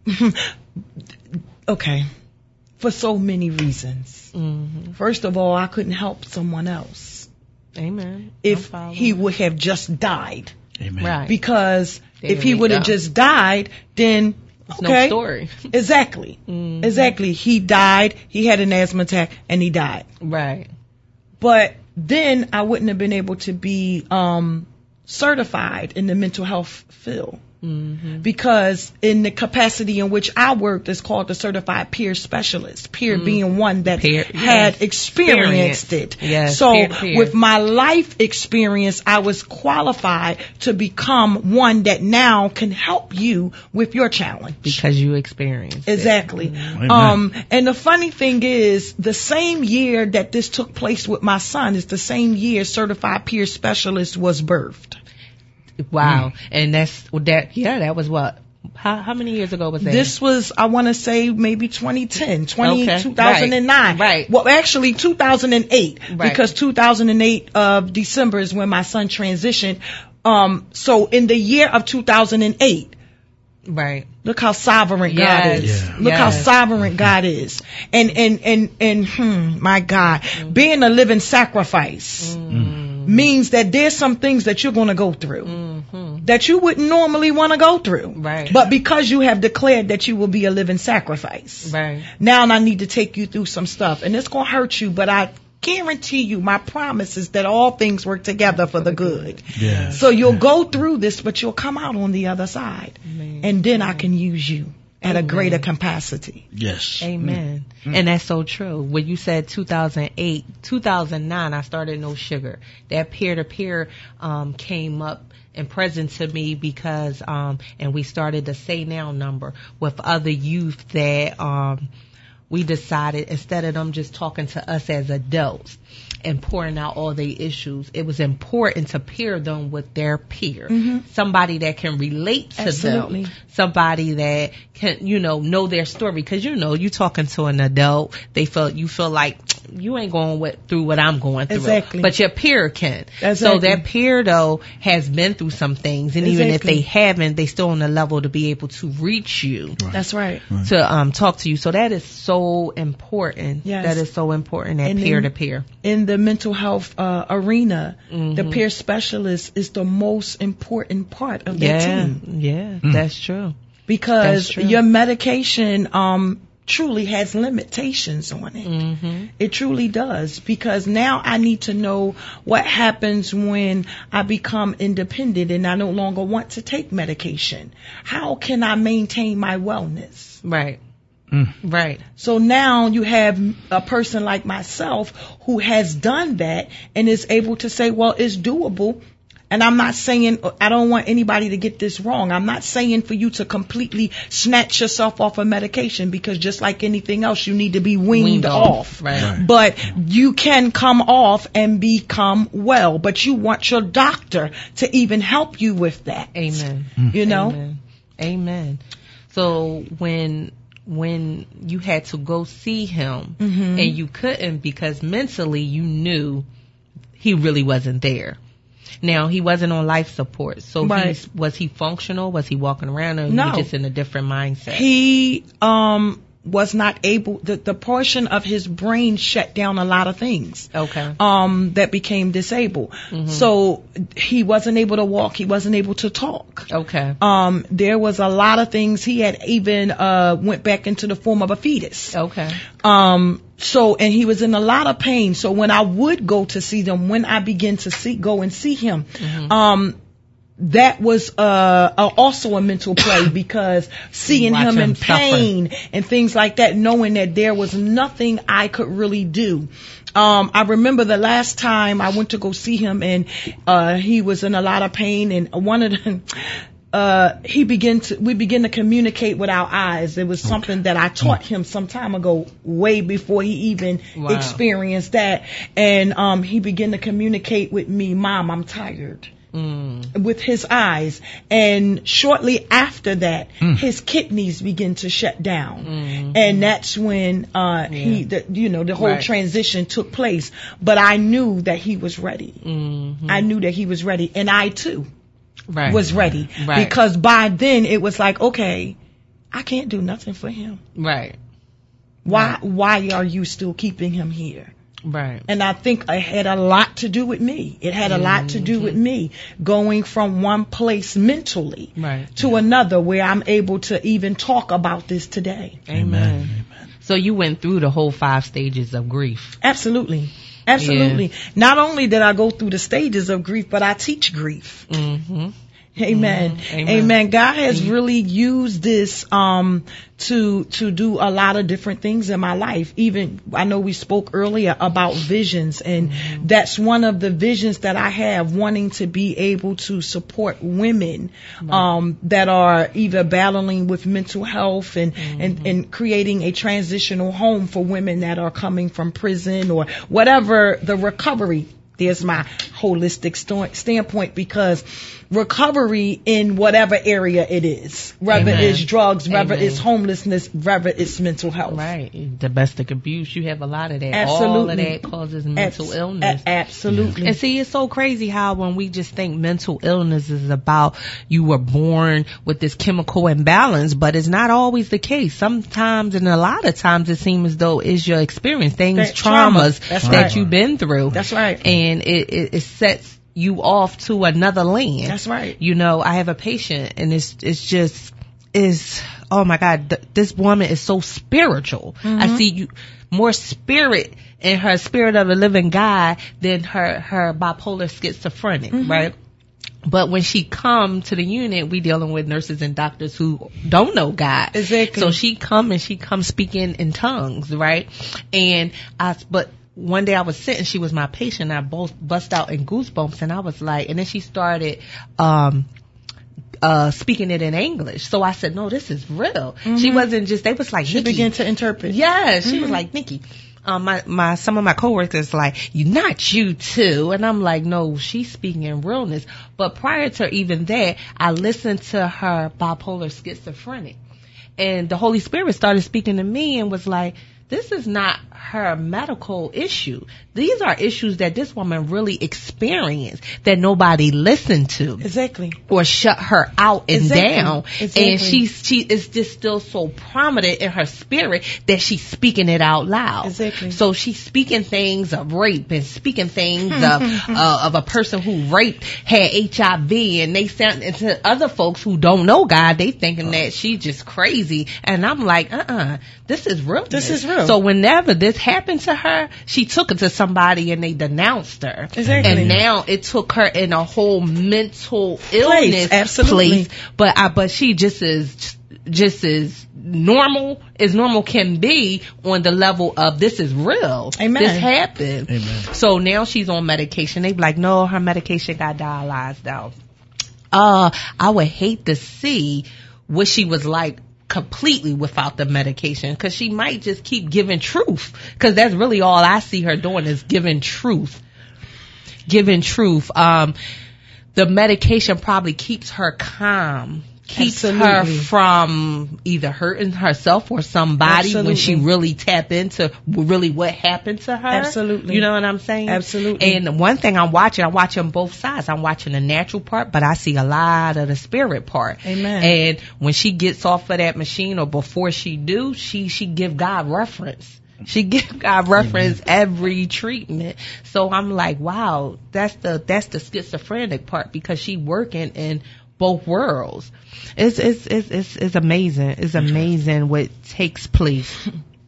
okay, for so many reasons. Mm-hmm. First of all, I couldn't help someone else Amen. if No he problem. would have just died. Amen. Right. Because There if he we would have go. just died, then It's okay, no story. exactly, Mhm. exactly. He died. He had an asthma attack, and he died. Right. But then I wouldn't have been able to be um, certified in the mental health field. Mm-hmm. Because in the capacity in which I worked is called the certified peer specialist, peer being one that Peer- had yes. experienced it. Yes, So peer to peer. with my life experience, I was qualified to become one that now can help you with your challenge. Because you experienced it. Exactly. Amen. Um, and the funny thing is, the same year that this took place with my son is the same year certified peer specialist was birthed. Wow. And that's that. Yeah, that was what? How how many years ago was that? This was, I want to say, maybe twenty ten, twenty, Okay. two thousand nine. Right. Well, actually, two thousand eight. Right. Because two thousand eight of December is when my son transitioned. Um, so in the year of two thousand eight, right. look how sovereign God Yes. is. Yeah. Look how Yes. sovereign God is. And, and, and, and, hmm, my God, being a living sacrifice means that there's some things that you're going to go through Mm-hmm. that you wouldn't normally want to go through. Right. But because you have declared that you will be a living sacrifice, Right. now I need to take you through some stuff. And it's going to hurt you, but I guarantee you, my promise is that all things work together for the good. Yeah. So you'll go through this, but you'll come out on the other side. Amen. And then I can use you at a Amen. greater capacity. Yes. Amen. And that's so true. When you said two thousand eight, two thousand nine, I started No Sugar. That peer-to-peer um, came up and present to me because, um, and we started the Say Now number with other youth that um, we decided instead of them just talking to us as adults and pouring out all their issues, it was important to pair them with their peer, somebody that can relate to Absolutely. them, somebody that can, you know, know their story. Because you know, you talking to an adult, they feel you feel like you ain't going with, through what I'm going through, Exactly. but your peer can. So Exactly. that peer though has been through some things, and even if Exactly. they haven't, they still on the level to be able to reach you. That's right. To um talk to you, so that is so important. Yes. That is so important. That And then- peer to peer. In the mental health uh, arena, the Mhm. peer specialist is the most important part of that Yeah, team. yeah, that's true. Because That's true. your medication um, truly has limitations on it. Mm-hmm. It truly does, because now I need to know what happens when I become independent and I no longer want to take medication. How can I maintain my wellness? Right. Mm. Right. So now you have a person like myself who has done that and is able to say, well, it's doable. And I'm not saying, I don't want anybody to get this wrong. I'm not saying for you to completely snatch yourself off of medication, because just like anything else, you need to be weaned, Weaned off. off, right. Right. But you can come off and become well. But you want your doctor to even help you with that. Amen. You know? Amen. Amen. So when when you had to go see him Mhm. and you couldn't because mentally you knew he really wasn't there. Now he wasn't on life support, so Right. he's, was he functional? Was he walking around, or No. he just in a different mindset? He um was not able, the, the portion of his brain shut down a lot of things. Okay. Um, that became disabled. Mhm. So he wasn't able to walk. He wasn't able to talk. Okay. Um, there was a lot of things. He had even uh went back into the form of a fetus. Okay. Um, so, and he was in a lot of pain. So when I would go to see them, when I began to see, go and see him, mm-hmm. um, that was uh, uh also a mental play, because seeing him, him in pain suffer. And things like that, knowing that there was nothing I could really do. Um, I remember the last time I went to go see him, and uh, he was in a lot of pain, and one of the Uh, he began to, we began to communicate with our eyes. It was something that I taught him some time ago, way before he even wow. experienced that. And, um, he began to communicate with me, Mom, I'm tired. Mm. With his eyes. And shortly after that, mm. his kidneys begin to shut down. Mm-hmm. And that's when, uh, yeah. he, the, you know, the whole right. transition took place. But I knew that he was ready. Mm-hmm. I knew that he was ready. And I too. Right. was ready. Right. Because by then it was like, okay, I can't do nothing for him. Right. Why, right. why are you still keeping him here? Right. And I think it had a lot to do with me. It had a mm-hmm. lot to do with me going from one place mentally right. to another where I'm able to even talk about this today. Amen. Amen. So you went through the whole five stages of grief. Absolutely. Absolutely. Yeah. Not only did I go through the stages of grief, but I teach grief. Mm-hmm. Amen. Mm-hmm. Amen. Amen. God has mm-hmm. really used this um to to do a lot of different things in my life. Even I know we spoke earlier about visions, and mm-hmm. that's one of the visions that I have, wanting to be able to support women right. um that are either battling with mental health and, mm-hmm. and and creating a transitional home for women that are coming from prison or whatever the recovery. There's my holistic st- standpoint, because recovery in whatever area it is, whether Amen. It's drugs, whether Amen. It's homelessness, whether it's mental health. Right. Domestic abuse, you have a lot of that. Absolutely. All of that causes mental Abs- illness. A- absolutely. And see, it's so crazy how when we just think mental illness is about you were born with this chemical imbalance, but it's not always the case. Sometimes, and a lot of times, it seems as though it's your experience, things, that traumas trauma. that right. you've been through. That's right. And it, it, it sets you off to another land. That's right. You know, I have a patient, and it's it's just is oh my God, th- this woman is so spiritual. Mm-hmm. I see you more spirit in her, spirit of the living God, than her her bipolar schizophrenic, mm-hmm. right? But when she come to the unit, we dealing with nurses and doctors who don't know God. Exactly. So she come and she comes speaking in tongues, right? And I, but one day I was sitting, she was my patient, and I both bust out in goosebumps, and I was like, and then she started, um, uh, speaking it in English. So I said, no, this is real. Mm-hmm. She wasn't just, they was like, she Nikki. began to interpret. Yeah, she mm-hmm. was like, Nikki. Um, my, my, some of my coworkers like, you, not you too. And I'm like, no, she's speaking in realness. But prior to even that, I listened to her bipolar schizophrenic, and the Holy Spirit started speaking to me and was like, this is not her medical issue. These are issues that this woman really experienced that nobody listened to. Exactly. Or shut her out and exactly. down. Exactly. And she, she is just still so prominent in her spirit that she's speaking it out loud. Exactly. So she's speaking things of rape and speaking things of, uh, of a person who raped, had H I V, and they sound, and to other folks who don't know God, they thinking that she's just crazy. And I'm like, uh-uh, this is real. This is real. So whenever this happened to her, she took it to somebody and they denounced her. Exactly. And now it took her in a whole mental illness place. Absolutely. place. But I, but she just is just as normal as normal can be on the level of this is real. Amen. This happened. Amen. So now she's on medication. They be like, no, her medication got dialyzed out. Uh, I would hate to see what she was like completely without the medication, because she might just keep giving truth, because that's really all I see her doing is giving truth. Giving truth. Um, the medication probably keeps her calm. Keeps Absolutely. her from either hurting herself or somebody. Absolutely. When she really tap into really what happened to her. Absolutely. You know what I'm saying? Absolutely. And one thing I'm watching, I'm watching both sides. I'm watching the natural part, but I see a lot of the spirit part. Amen. And when she gets off of that machine, or before she do, she, she give God reference. She give God reference every treatment. So I'm like, wow, that's the, that's the schizophrenic part, because she working in both worlds. It's, it's, it's, it's, it's amazing. It's amazing what takes place.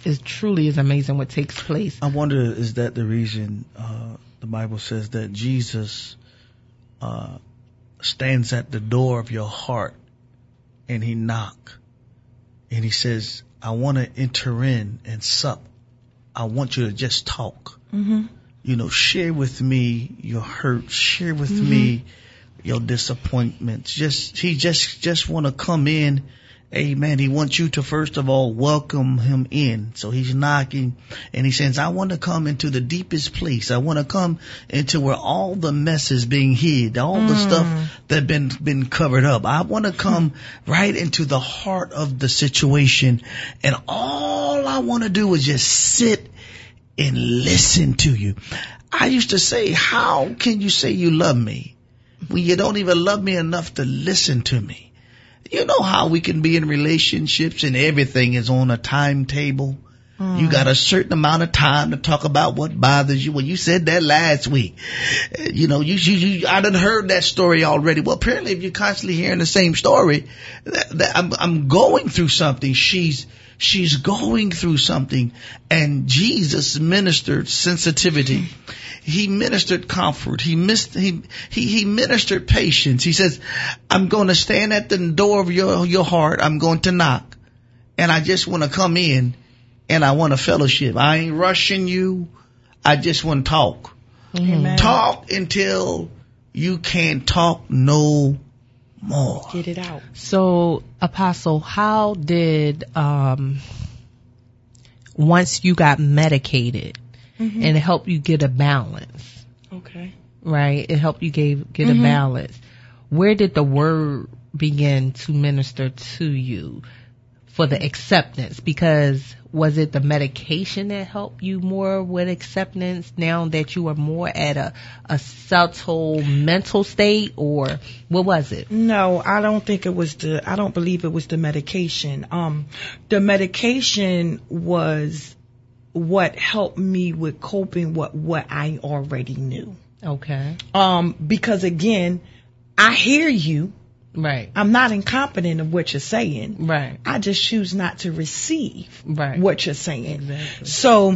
it truly is amazing what takes place. I wonder, is that the reason uh, the Bible says that Jesus uh, stands at the door of your heart and he knock and he says, I want to enter in and sup. I want you to just talk. Mm-hmm. You know, share with me your hurt. Share with Mm-hmm. me your disappointments. Just, he just, just want to come in. Amen. He wants you to first of all welcome him in. So he's knocking and he says, I want to come into the deepest place. I want to come into where all the mess is being hid, all Mm. the stuff that been, been covered up. I want to come right into the heart of the situation. And all I want to do is just sit and listen to you. I used to say, how can you say you love me when you don't even love me enough to listen to me? You know how we can be in relationships and everything is on a timetable. Mm. You got a certain amount of time to talk about what bothers you. Well, you said that last week. You know, you, you, you I done heard that story already. Well, apparently if you're constantly hearing the same story, that, that I'm, I'm going through something. She's, she's going through something. And Jesus ministered sensitivity. He ministered comfort. He, missed, he, he, he ministered patience. He says, I'm going to stand at the door of your, your heart. I'm going to knock. And I just want to come in and I want to fellowship. I ain't rushing you. I just want to talk. Amen. Talk until you can't talk no more. Get it out. So, Apostle, how did, um, once you got medicated, mm-hmm. and it helped you get a balance, Okay. right? It helped you gave, get Mm-hmm. a balance. Where did the word begin to minister to you for the acceptance? Because was it the medication that helped you more with acceptance now that you are more at a, a subtle mental state, or what was it? No, I don't think it was the, I don't believe it was the medication. Um, the medication was what helped me with coping with what I already knew. Okay. Um, because again, I hear you. Right. I'm not incompetent of what you're saying. Right. I just choose not to receive Right. what you're saying. Exactly. So,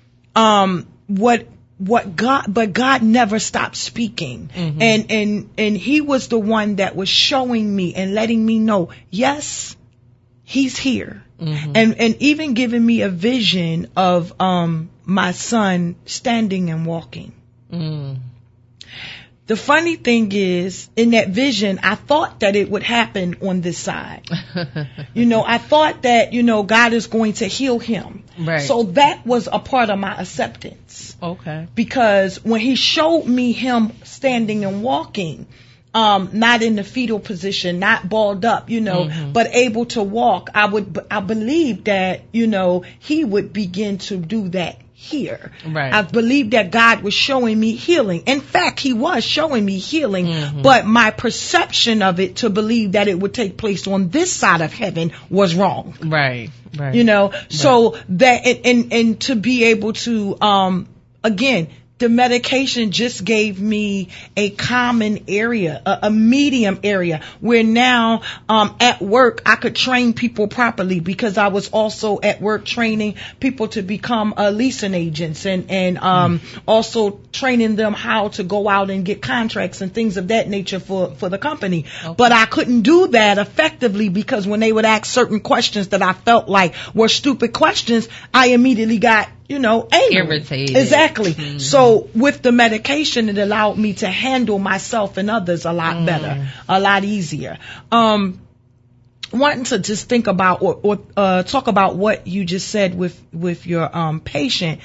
um, what, what God, but God never stopped speaking. Mm-hmm. And, and, and he was the one that was showing me and letting me know, yes, he's here. Mm-hmm. And, and even giving me a vision of, um, my son standing and walking. Mm. The funny thing is, in that vision, I thought that it would happen on this side. You know, I thought that, you know, God is going to heal him. Right. So that was a part of my acceptance. Okay. Because when he showed me him standing and walking, um, not in the fetal position, not balled up, you know, mm-hmm. but able to walk, I would, I believed that, you know, he would begin to do that here. Right. I believed that God was showing me healing. In fact, he was showing me healing, mm-hmm. but my perception of it to believe that it would take place on this side of heaven was wrong. Right. Right. You know, right. so that, and, and, and to be able to, um, again, the medication just gave me a common area, a, a medium area where now, um, at work, I could train people properly because I was also at work training people to become uh, leasing agents and, and, um, mm. also training them how to go out and get contracts and things of that nature for, for the company. Okay. But I couldn't do that effectively because when they would ask certain questions that I felt like were stupid questions, I immediately got, you know, angry. Irritated. Exactly. Mm. So with the medication, it allowed me to handle myself and others a lot mm. better, a lot easier. Um, wanting to just think about or, or uh, talk about what you just said with with your um patient.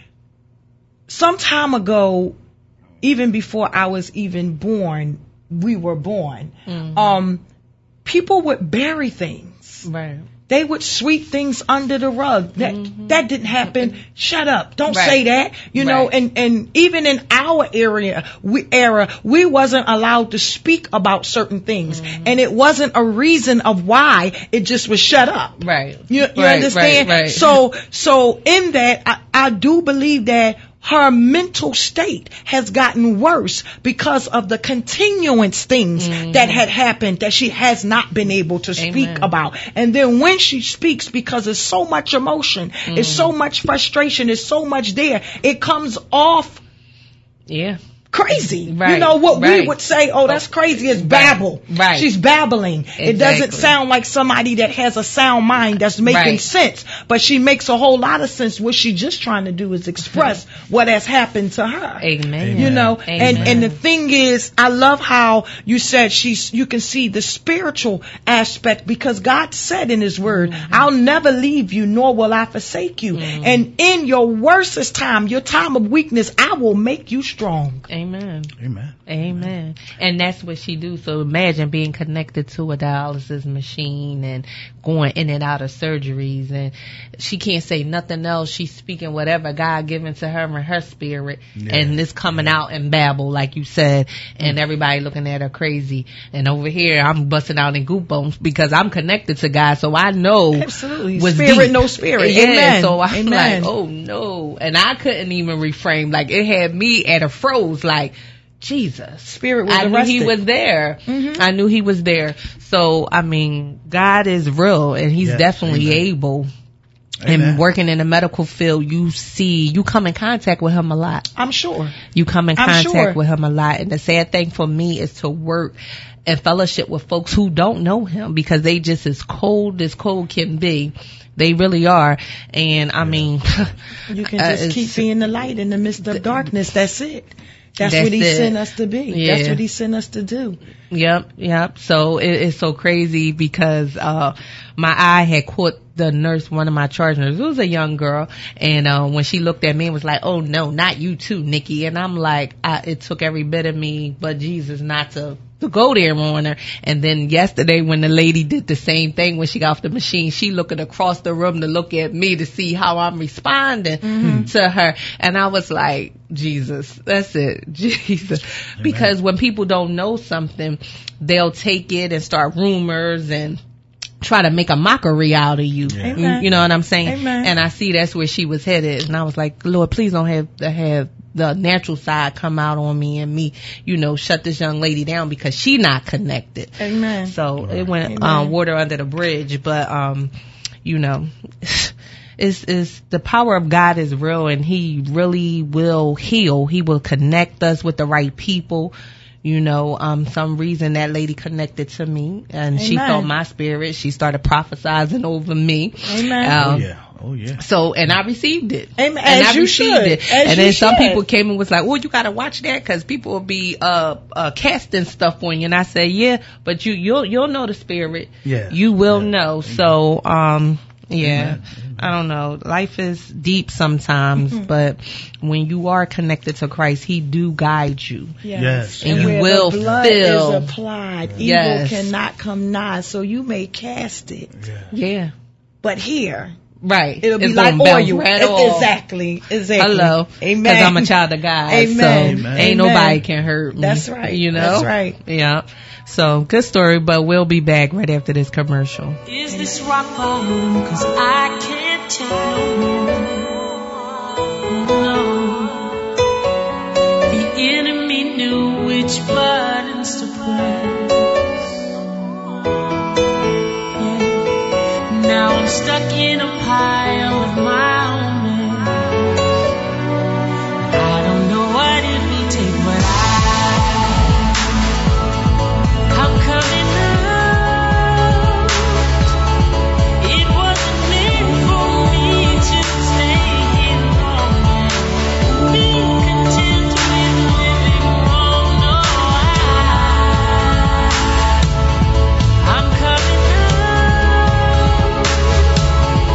Some time ago, even before I was even born, we were born. Mm-hmm. Um, people would bury things. Right. They would sweep things under the rug. That mm-hmm. that didn't happen. Shut up. Don't right. say that. You know, right. and, and even in our area, we, era, we wasn't allowed to speak about certain things. Mm-hmm. And it wasn't a reason of why. It just was shut up. Right. You, you right, understand? Right, right. So, so in that, I, I do believe that her mental state has gotten worse because of the continuance things mm. that had happened that she has not been able to speak Amen. About. And then when she speaks, because there's so much emotion, mm. it's so much frustration, there's so much there, it comes off yeah. crazy. Right, you know what right. we would say, oh, that's crazy, is babble. Right. She's babbling. Exactly. It doesn't sound like somebody that has a sound mind that's making right. sense. But she makes a whole lot of sense. What she's just trying to do is express what has happened to her. Amen. You know, Amen. and and the thing is, I love how you said she's, you can see the spiritual aspect, because God said in his word, mm-hmm. I'll never leave you, nor will I forsake you. Mm-hmm. And in your worstest time, your time of weakness, I will make you strong. Amen. Amen. Amen. And that's what she do. So imagine being connected to a dialysis machine and going in and out of surgeries, and she can't say nothing else. She's speaking whatever God given to her in her spirit, yeah. and it's coming yeah. out in babble, like you said, and mm. everybody looking at her crazy. And over here, I'm busting out in goop bones because I'm connected to God, so I know absolutely was spirit, deep. no spirit. Yeah, Amen. so I'm Amen. like, oh no, and I couldn't even refrain. Like it had me at a froze. Like, Jesus. Spirit was I arrested. knew he was there. Mm-hmm. I knew he was there. So, I mean, God is real, and he's yes, definitely amen. Able. Amen. And working in the medical field, you see, you come in contact with him a lot. I'm sure. You come in I'm contact sure. with him a lot. And the sad thing for me is to work and fellowship with folks who don't know him, because they just as cold as cold can be. They really are. And I mean, you can just uh, keep being the light in the midst of darkness. That's it. That's, That's what he it. sent us to be. Yeah. That's what he sent us to do. Yep, yep. So it, it's so crazy because uh my eye had caught the nurse, one of my charge nurses. It was a young girl, and uh when she looked at me and was like, "Oh no, not you too, Nikki." And I'm like, I, it took every bit of me, but Jesus, not to to go there on her. And then yesterday when the lady did the same thing when she got off the machine, she looking across the room to look at me to see how I'm responding mm-hmm. to her. And I was like, Jesus, that's it, Jesus. Amen. Because when people don't know something, they'll take it and start rumors and try to make a mockery out of you. Yeah. You, you know what I'm saying? Amen. And I see that's where she was headed. And I was like, Lord, please don't have to have the natural side come out on me and me, you know, shut this young lady down because she not connected. Amen. So right. it went um, water under the bridge. But, um, you know, it's, it's the power of God is real, and he really will heal. He will connect us with the right people. You know, um, some reason that lady connected to me, and Amen. She felt my spirit. She started prophesizing over me. Amen. Um, oh yeah, oh yeah. So, and I received it. Amen. And As I you received should. it. As and you then some should. people came and was like, "Oh, you gotta watch that because people will be uh uh casting stuff on you." And I said, "Yeah, but you you'll you'll know the spirit. Yeah. You will yeah. know." Amen. So, um. Yeah, Amen. I don't know. Life is deep sometimes, mm-hmm. but when you are connected to Christ, he do guide you. Yes. yes. And and you where will the blood feel. is applied, evil Yes. cannot come nigh, so you may cast it. Yeah. Yeah. But here, Right. it'll be It's like gonna bounce oil. right It- off. Exactly. Exactly. Hello. Amen. Because I'm a child of God. Amen. So Amen. ain't Amen. nobody can hurt me. That's right. You know? That's right. Yeah. So good story, but we'll be back right after this commercial. Is this rock bottom? Cause I can't tell. No. The enemy knew which buttons to press. Yeah. Now I'm stuck in a pile of my own mess. I don't know what it will take, but I I'm coming out. It wasn't meant for me to stay here long and be content with living wrong. No, I, I'm coming out.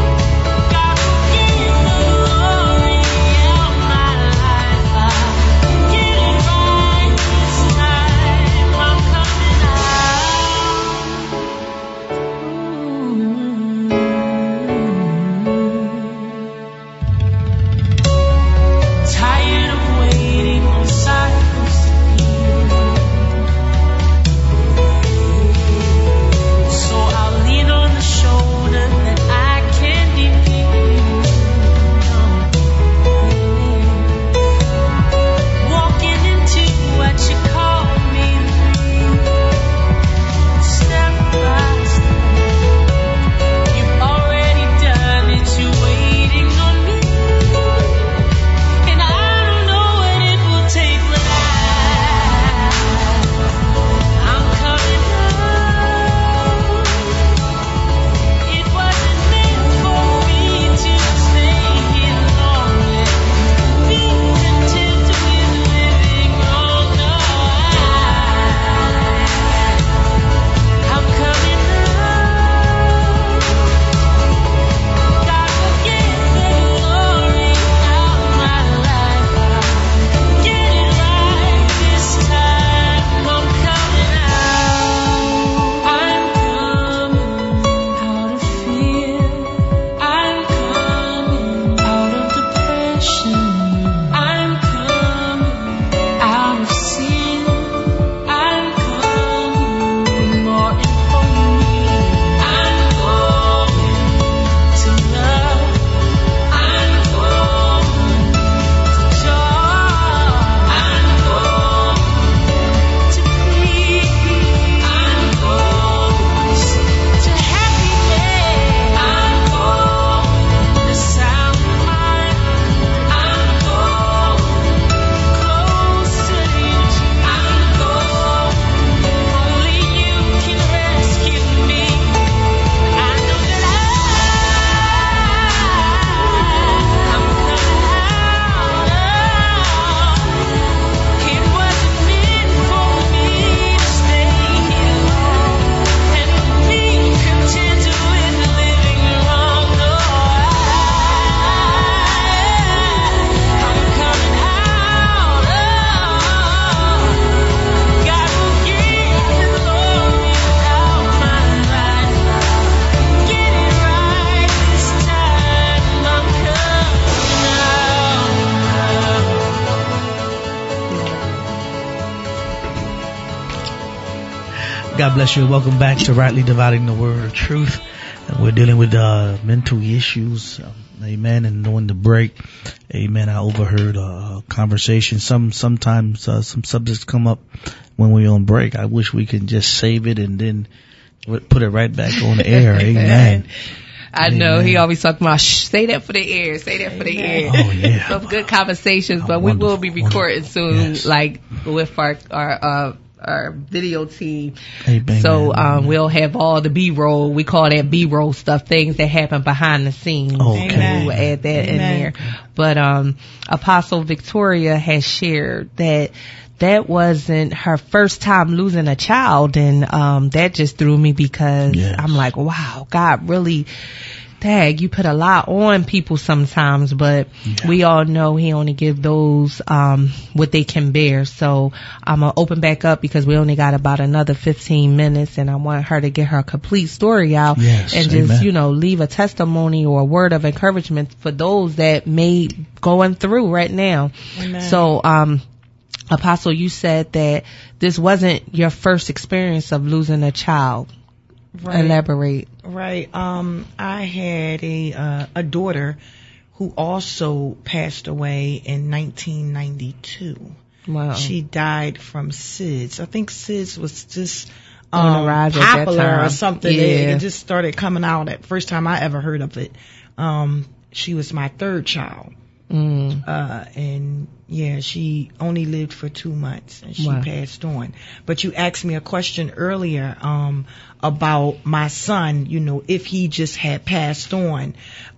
God bless you. Welcome back to Rightly Dividing the Word of Truth. We're dealing with uh, mental issues. Um, amen. And during the break, amen, I overheard a conversation. Some sometimes uh, some subjects come up when we're on break. I wish we could just save it and then put it right back on the air. Amen. I know. Amen. He always talking about, shh, say that for the air, say that for the air. Oh, yeah. Some good conversations, but we will be recording soon, yes. like with our, our, uh, our video team. Amen. So, um, we'll have all the B-roll. We call that B-roll stuff, things that happen behind the scenes. Okay. And we'll add that Amen. in there. But, um, Apostle Victoria has shared that that wasn't her first time losing a child, and um that just threw me because yes. I'm like, wow, God really, dang, you put a lot on people sometimes, but yeah. we all know He only give those um what they can bear. So I'm gonna open back up because we only got about another fifteen minutes, and I want her to get her complete story out yes, and amen. just, you know, leave a testimony or a word of encouragement for those that may going through right now. Amen. So um Apostle, you said that this wasn't your first experience of losing a child. Right. Elaborate. Right. Um, I had a uh, a daughter who also passed away in nineteen ninety-two. Wow. She died from S I D S. I think S I D S was just um, um, popular or something. Yeah. It, it just started coming out at first time I ever heard of it. Um, she was my third child. Mm. Uh, and yeah, she only lived for two months and she wow. passed on. But you asked me a question earlier, um, about my son, you know, if he just had passed on,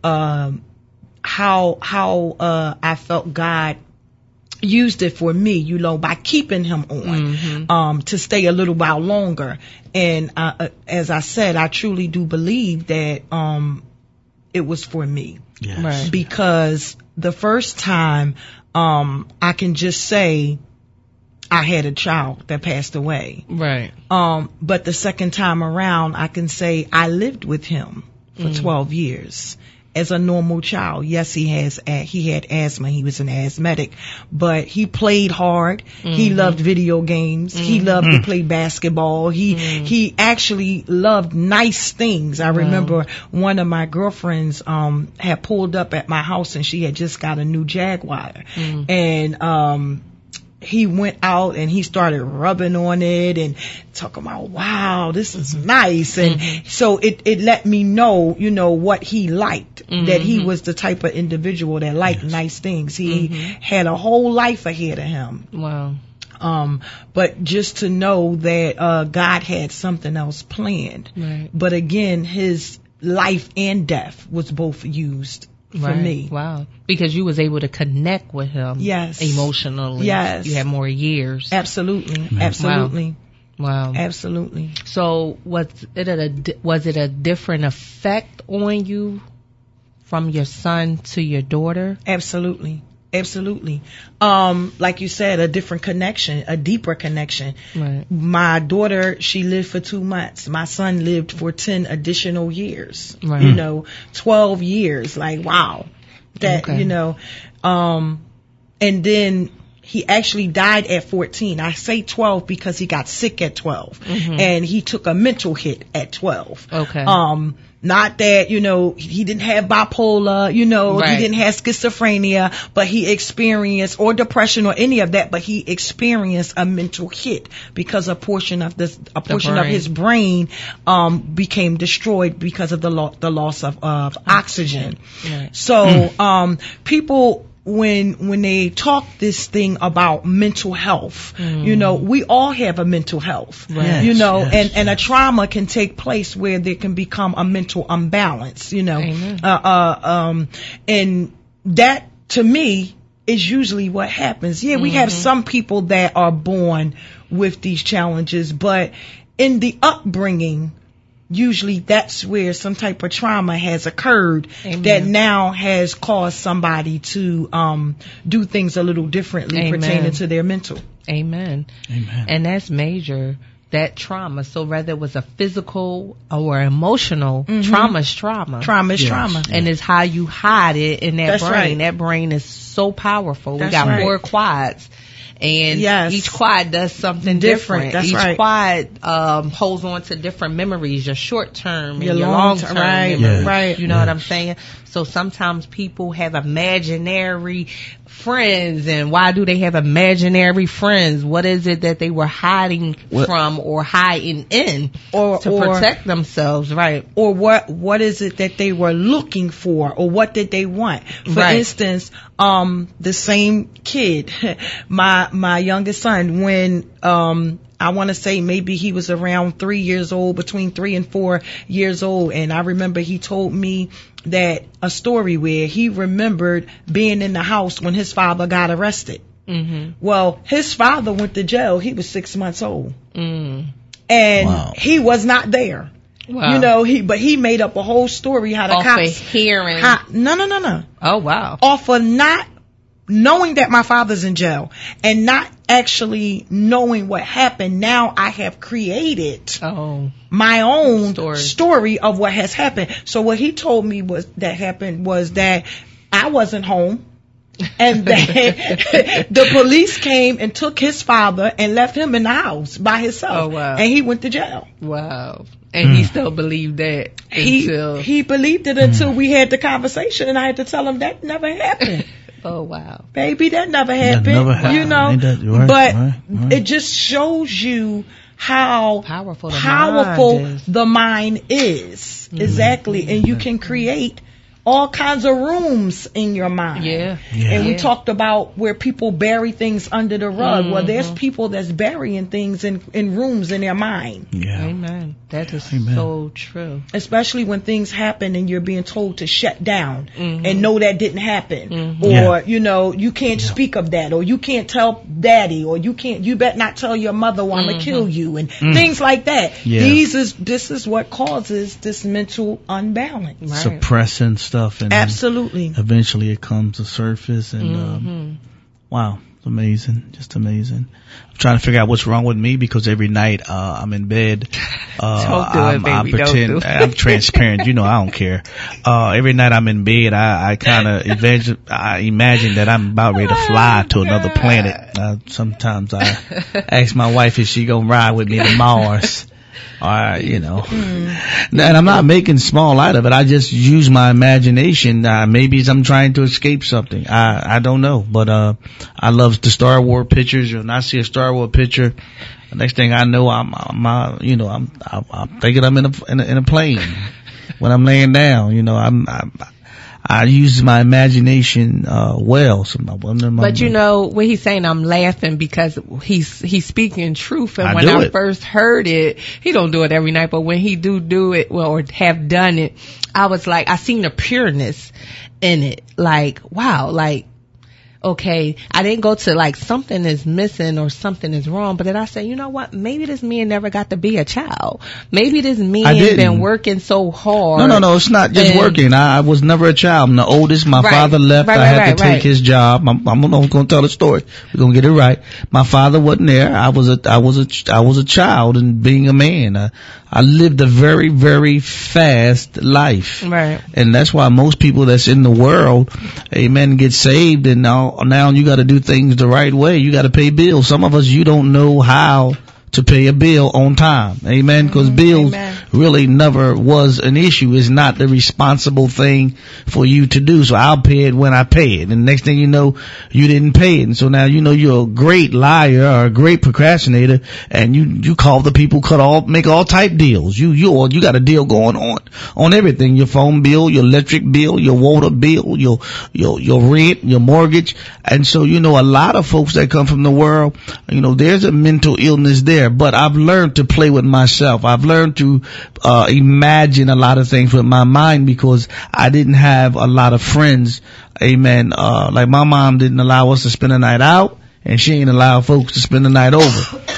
um, how, how, uh, I felt God used it for me, you know, by keeping him on, mm-hmm. um, to stay a little while longer. And, uh, as I said, I truly do believe that, um, it was for me. Yes. Right. Because the first time, um, I can just say I had a child that passed away. Right. Um, but the second time around, I can say I lived with him for mm. twelve years as a normal child. Yes, he has, he had asthma. He was an asthmatic, but he played hard. Mm-hmm. He loved video games. Mm-hmm. He loved mm. to play basketball. He, mm. he actually loved nice things. I remember wow. one of my girlfriends, um, had pulled up at my house and she had just got a new Jaguar. Mm. And, um, he went out and he started rubbing on it and talking about, wow, this is nice. And mm-hmm. so it, it let me know, you know, what he liked, mm-hmm. that he was the type of individual that liked yes. nice things. He mm-hmm. had a whole life ahead of him. Wow. Um, but just to know that, uh, God had something else planned. Right. But again, his life and death was both used for right. me. Wow. Because you was able to connect with him. Yes. Emotionally. Yes. You had more years. Absolutely. Mm-hmm. Absolutely. Wow. Wow. Absolutely. So was it a, was it a different effect on you from your son to your daughter? Absolutely. Absolutely. Um, like you said, a different connection, a deeper connection. Right. My daughter, she lived for two months. My son lived for ten additional years. Right. You know, twelve years. Like, wow. That, okay. you know, um, and then he actually died at fourteen. I say twelve because he got sick at twelve. Mm-hmm. And he took a mental hit at twelve. Okay. Um, Not that, you know, he didn't have bipolar, you know, right. he didn't have schizophrenia, but he experienced, or depression or any of that, but he experienced a mental hit because a portion of this, a portion of his brain, um, became destroyed because of the lo- the loss of, of oxygen. Right. So, um, people, when when they talk this thing about mental health, mm. you know, we all have a mental health, right. yes, you know, yes, and, yes. and a trauma can take place where there can become a mental imbalance, you know, Amen. uh, uh, um, and that to me is usually what happens. Yeah, we mm-hmm. have some people that are born with these challenges, but in the upbringing, usually that's where some type of trauma has occurred Amen. That now has caused somebody to um do things a little differently Amen. Pertaining to their mental. Amen. Amen. And that's major, that trauma. So whether it was a physical or emotional, Mm-hmm. trauma is trauma. Trauma is Yes. trauma. And it's how you hide it in that That's brain. right. That brain is so powerful. That's we got right. four quads. And Yes. each quad does something Different, different. that's each right. quad um, holds on to different memories, your short term and Your your long long term, term right, memories. right. You know what I'm saying? So sometimes people have imaginary friends, and why do they have imaginary friends? What is it that they were hiding What- from or hiding in Or- to or- protect themselves? Right. Or what what is it that they were looking for, or what did they want? For Right. instance, um, the same kid, my my youngest son, when um I want to say maybe he was around three years old, between three and four years old, and I remember he told me that a story where he remembered being in the house when his father got arrested. Mm-hmm. Well, his father went to jail. He was six months old, Mm. and Wow. he was not there. Wow. You know, he but he made up a whole story how the Off cops of hearing. how, no no no no Oh, wow. off of not knowing that my father's in jail and not actually knowing what happened. Now I have created Oh. my own Story. story of what has happened. So what he told me was that happened was that I wasn't home. And that the police came and took his father and left him in the house by himself. Oh, wow. And he went to jail. Wow. And he still believed that He until. he believed it until we had the conversation, and I had to tell him that never happened. Oh, wow. Baby, that never happened. never happened. You know, Ain't that right? but Right, right. it just shows you how Powerful the powerful mind is. the mind is. Exactly. And you can create all kinds of rooms in your mind. Yeah. Yeah. And we Yeah. talked about where people bury things under the rug. Well, there's Mm-hmm. people that's burying things in, in rooms in their mind. Yeah. Amen. That is Amen. so true. Especially when things happen and you're being told to shut down Mhm. and know that didn't happen. Mhm. Or, Yeah. you know, you can't speak of that, or you can't tell daddy, or you can't, you bet not tell your mother or I'm Mhm. gonna kill you, and Mm. things like that. Yeah. These is, this is what causes this mental unbalance. Right. Suppressing stuff, and then Absolutely. eventually it comes to surface, and um, Mhm. wow, it's amazing, just amazing. I'm trying to figure out what's wrong with me because every night uh, I'm in bed. Uh, Don't do it, I'm, I baby, don't pretend do it. I'm transparent. You know, I don't care. Uh, every night I'm in bed, I, I kind of imagine, I imagine that I'm about ready to fly to another planet. Uh, sometimes I ask my wife if she gonna ride with me to Mars. Or, you know, and I'm not making small light of it. I just use my imagination. Uh, maybe I'm trying to escape something. I, I don't know, but, uh, I love the Star Wars pictures. When I see a Star Wars picture, the next thing I know, I'm, I'm, uh, you know, I'm, I'm, I'm thinking I'm in a, in a, in a plane when I'm laying down. You know, I'm, I'm I use my imagination, uh, well. So my, my, But you know what he's saying, I'm laughing because he's he's speaking truth. And I when do I it. first heard it, he don't do it every night, but when he do do it, well, or have done it, I was like, I seen the pureness in it. Like, wow, like, okay, I didn't go to like something is missing or something is wrong, but then I said, you know what? Maybe this man never got to be a child. Maybe this I man didn't. been working so hard. No, no, no. It's not just And- working. I, I was never a child. I'm the oldest. My Right. father left. Right, I right, had right, to take right. his job. I'm, I'm going to tell the story. We're going to get it right. My father wasn't there. I was a, I was a, ch- I was a child and being a man. I, I lived a very, very fast life. Right. And that's why most people that's in the world, amen, get saved, and now, now you got to do things the right way. You got to pay bills. Some of us, you don't know how to pay a bill on time. Amen. Because bills Amen. really never was an issue. It's not the responsible thing for you to do. So I'll pay it when I pay it. And the next thing you know, you didn't pay it. And so now you know you're a great liar or a great procrastinator, and you, you call the people, cut all, make all type deals. You, you, you got a deal going on, on everything. Your phone bill, your electric bill, your water bill, your, your, your rent, your mortgage. And so, you know, a lot of folks that come from the world, you know, there's a mental illness there. But I've learned to play with myself. I've learned to uh imagine a lot of things with my mind because I didn't have a lot of friends. Amen. Uh like my mom didn't allow us to spend the night out, and she ain't allow folks to spend the night over.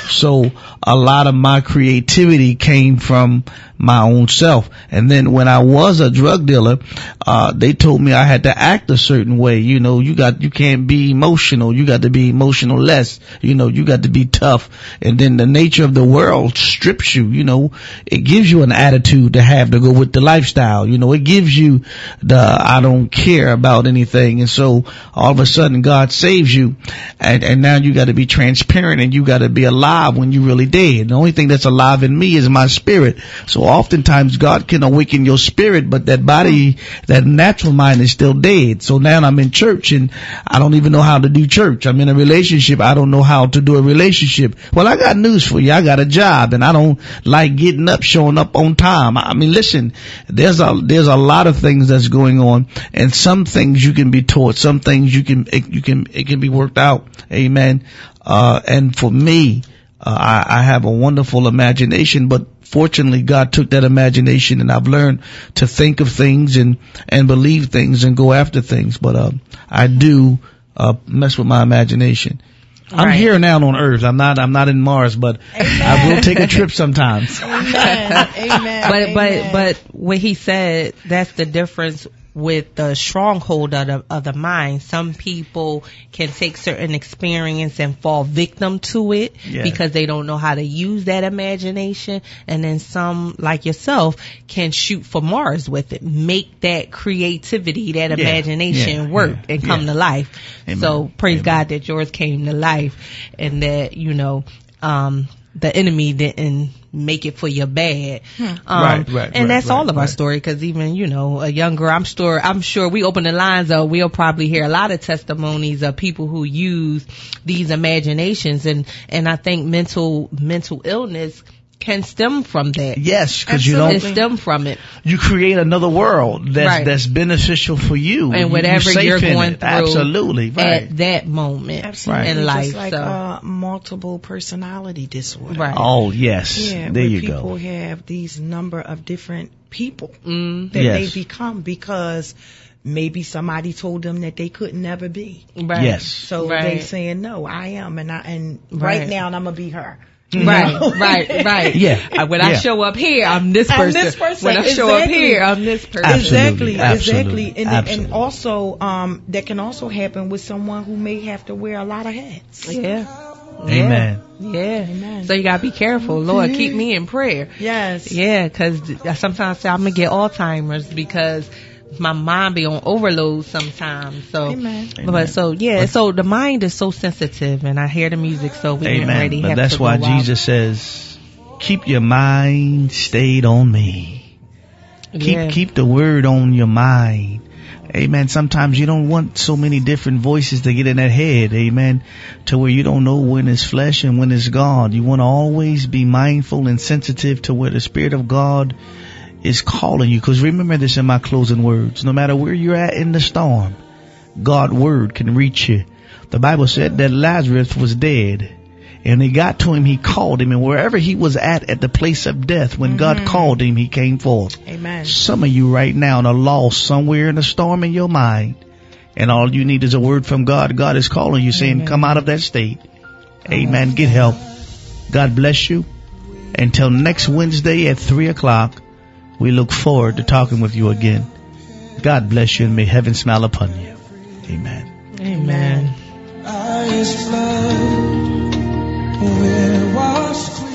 So a lot of my creativity came from my own self. And then when I was a drug dealer, uh, they told me I had to act a certain way. You know, you got, you can't be emotional. You got to be emotional less. You know, you got to be tough. And then the nature of the world strips you, you know, it gives you an attitude to have to go with the lifestyle. You know, it gives you the, I don't care about anything. And so all of a sudden God saves you. And, and now you got to be transparent and you got to be alive when you really dead. The only thing that's alive in me is my spirit. So oftentimes God can awaken your spirit, but that body, that natural mind is still dead. So now I'm in church and I don't even know how to do church. I'm in a relationship. I don't know how to do a relationship. Well, I got news for you. I got a job and I don't like getting up, showing up on time. I mean, listen, there's a, there's a lot of things that's going on, and some things you can be taught. Some things you can, it, you can, it can be worked out. Amen. Uh, and for me, uh, I, I have a wonderful imagination, but fortunately, God took that imagination and I've learned to think of things and, and believe things and go after things. But, uh, I do, uh, mess with my imagination. I'm Right. here now on Earth. I'm not, I'm not in Mars, but Amen. I will take a trip sometimes. Amen. Amen. But but Amen. but what he said, that's the difference with the stronghold of the of the mind. Some people can take certain experience and fall victim to it Yeah. because they don't know how to use that imagination, and then some, like yourself, can shoot for Mars with it, make that creativity, that Yeah. imagination Yeah. work Yeah. and come Yeah. to life. Amen. So praise Amen. God that yours came to life, and that, you know, um the enemy didn't make it for your bad. Um, Right, right, and right, that's all right, of our right. story, because even, you know, a young girl, I'm sure, I'm sure we open the lines up, we'll probably hear a lot of testimonies of people who use these imaginations, and, and I think mental, mental illness can stem from that. Yes, because you It don't, stem from it. you create another world that's, Right. that's beneficial for you. And You- whatever you're, you're safe in going it. through Absolutely, right. at that moment Absolutely. in life. Just like so. uh, multiple personality disorder. Right. Oh, yes. Yeah, there where you people go. have these number of different people Mm, that Yes. they become because maybe somebody told them that they could never be. right. Yes. So Right. they saying, no, I am, and I and Right. right now I'm gonna be her. Right, know? right, right. Yeah. Uh, When I Yeah. show up here, I'm this I'm person. this person. When I show up Exactly. here, I'm this person. Absolutely. Exactly, Absolutely. exactly. And, Absolutely. and also, um, that can also happen with someone who may have to wear a lot of hats. Yeah. Amen. Yeah. Amen. So you gotta be careful. Lord, keep me in prayer. Yes. Yeah, because sometimes I say I'm gonna get Alzheimer's because my mind be on overload sometimes. So, Amen. but so yeah, so the mind is so sensitive, and I hear the music, so we Amen. already But have that's to why go out. Jesus says, keep your mind stayed on me. Keep, Yeah. keep the word on your mind. Amen. Sometimes you don't want so many different voices to get in that head. Amen. To where you don't know when it's flesh and when it's God. You want to always be mindful and sensitive to where the Spirit of God is calling you. Because remember this in my closing words. No matter where you're at in the storm, God's word can reach you. The Bible said that Lazarus was dead. And he got to him, he called him, and wherever he was at, at the place of death, when God called him, he came forth. Amen. Some of you right now are lost somewhere in a storm in your mind, and all you need is a word from God. God is calling you, saying, come out of that state. Amen. Get help. God bless you. Until next Wednesday at three o'clock, we look forward to talking with you again. God bless you, and may heaven smile upon you. Amen. Amen. Eyes flood, where was clear.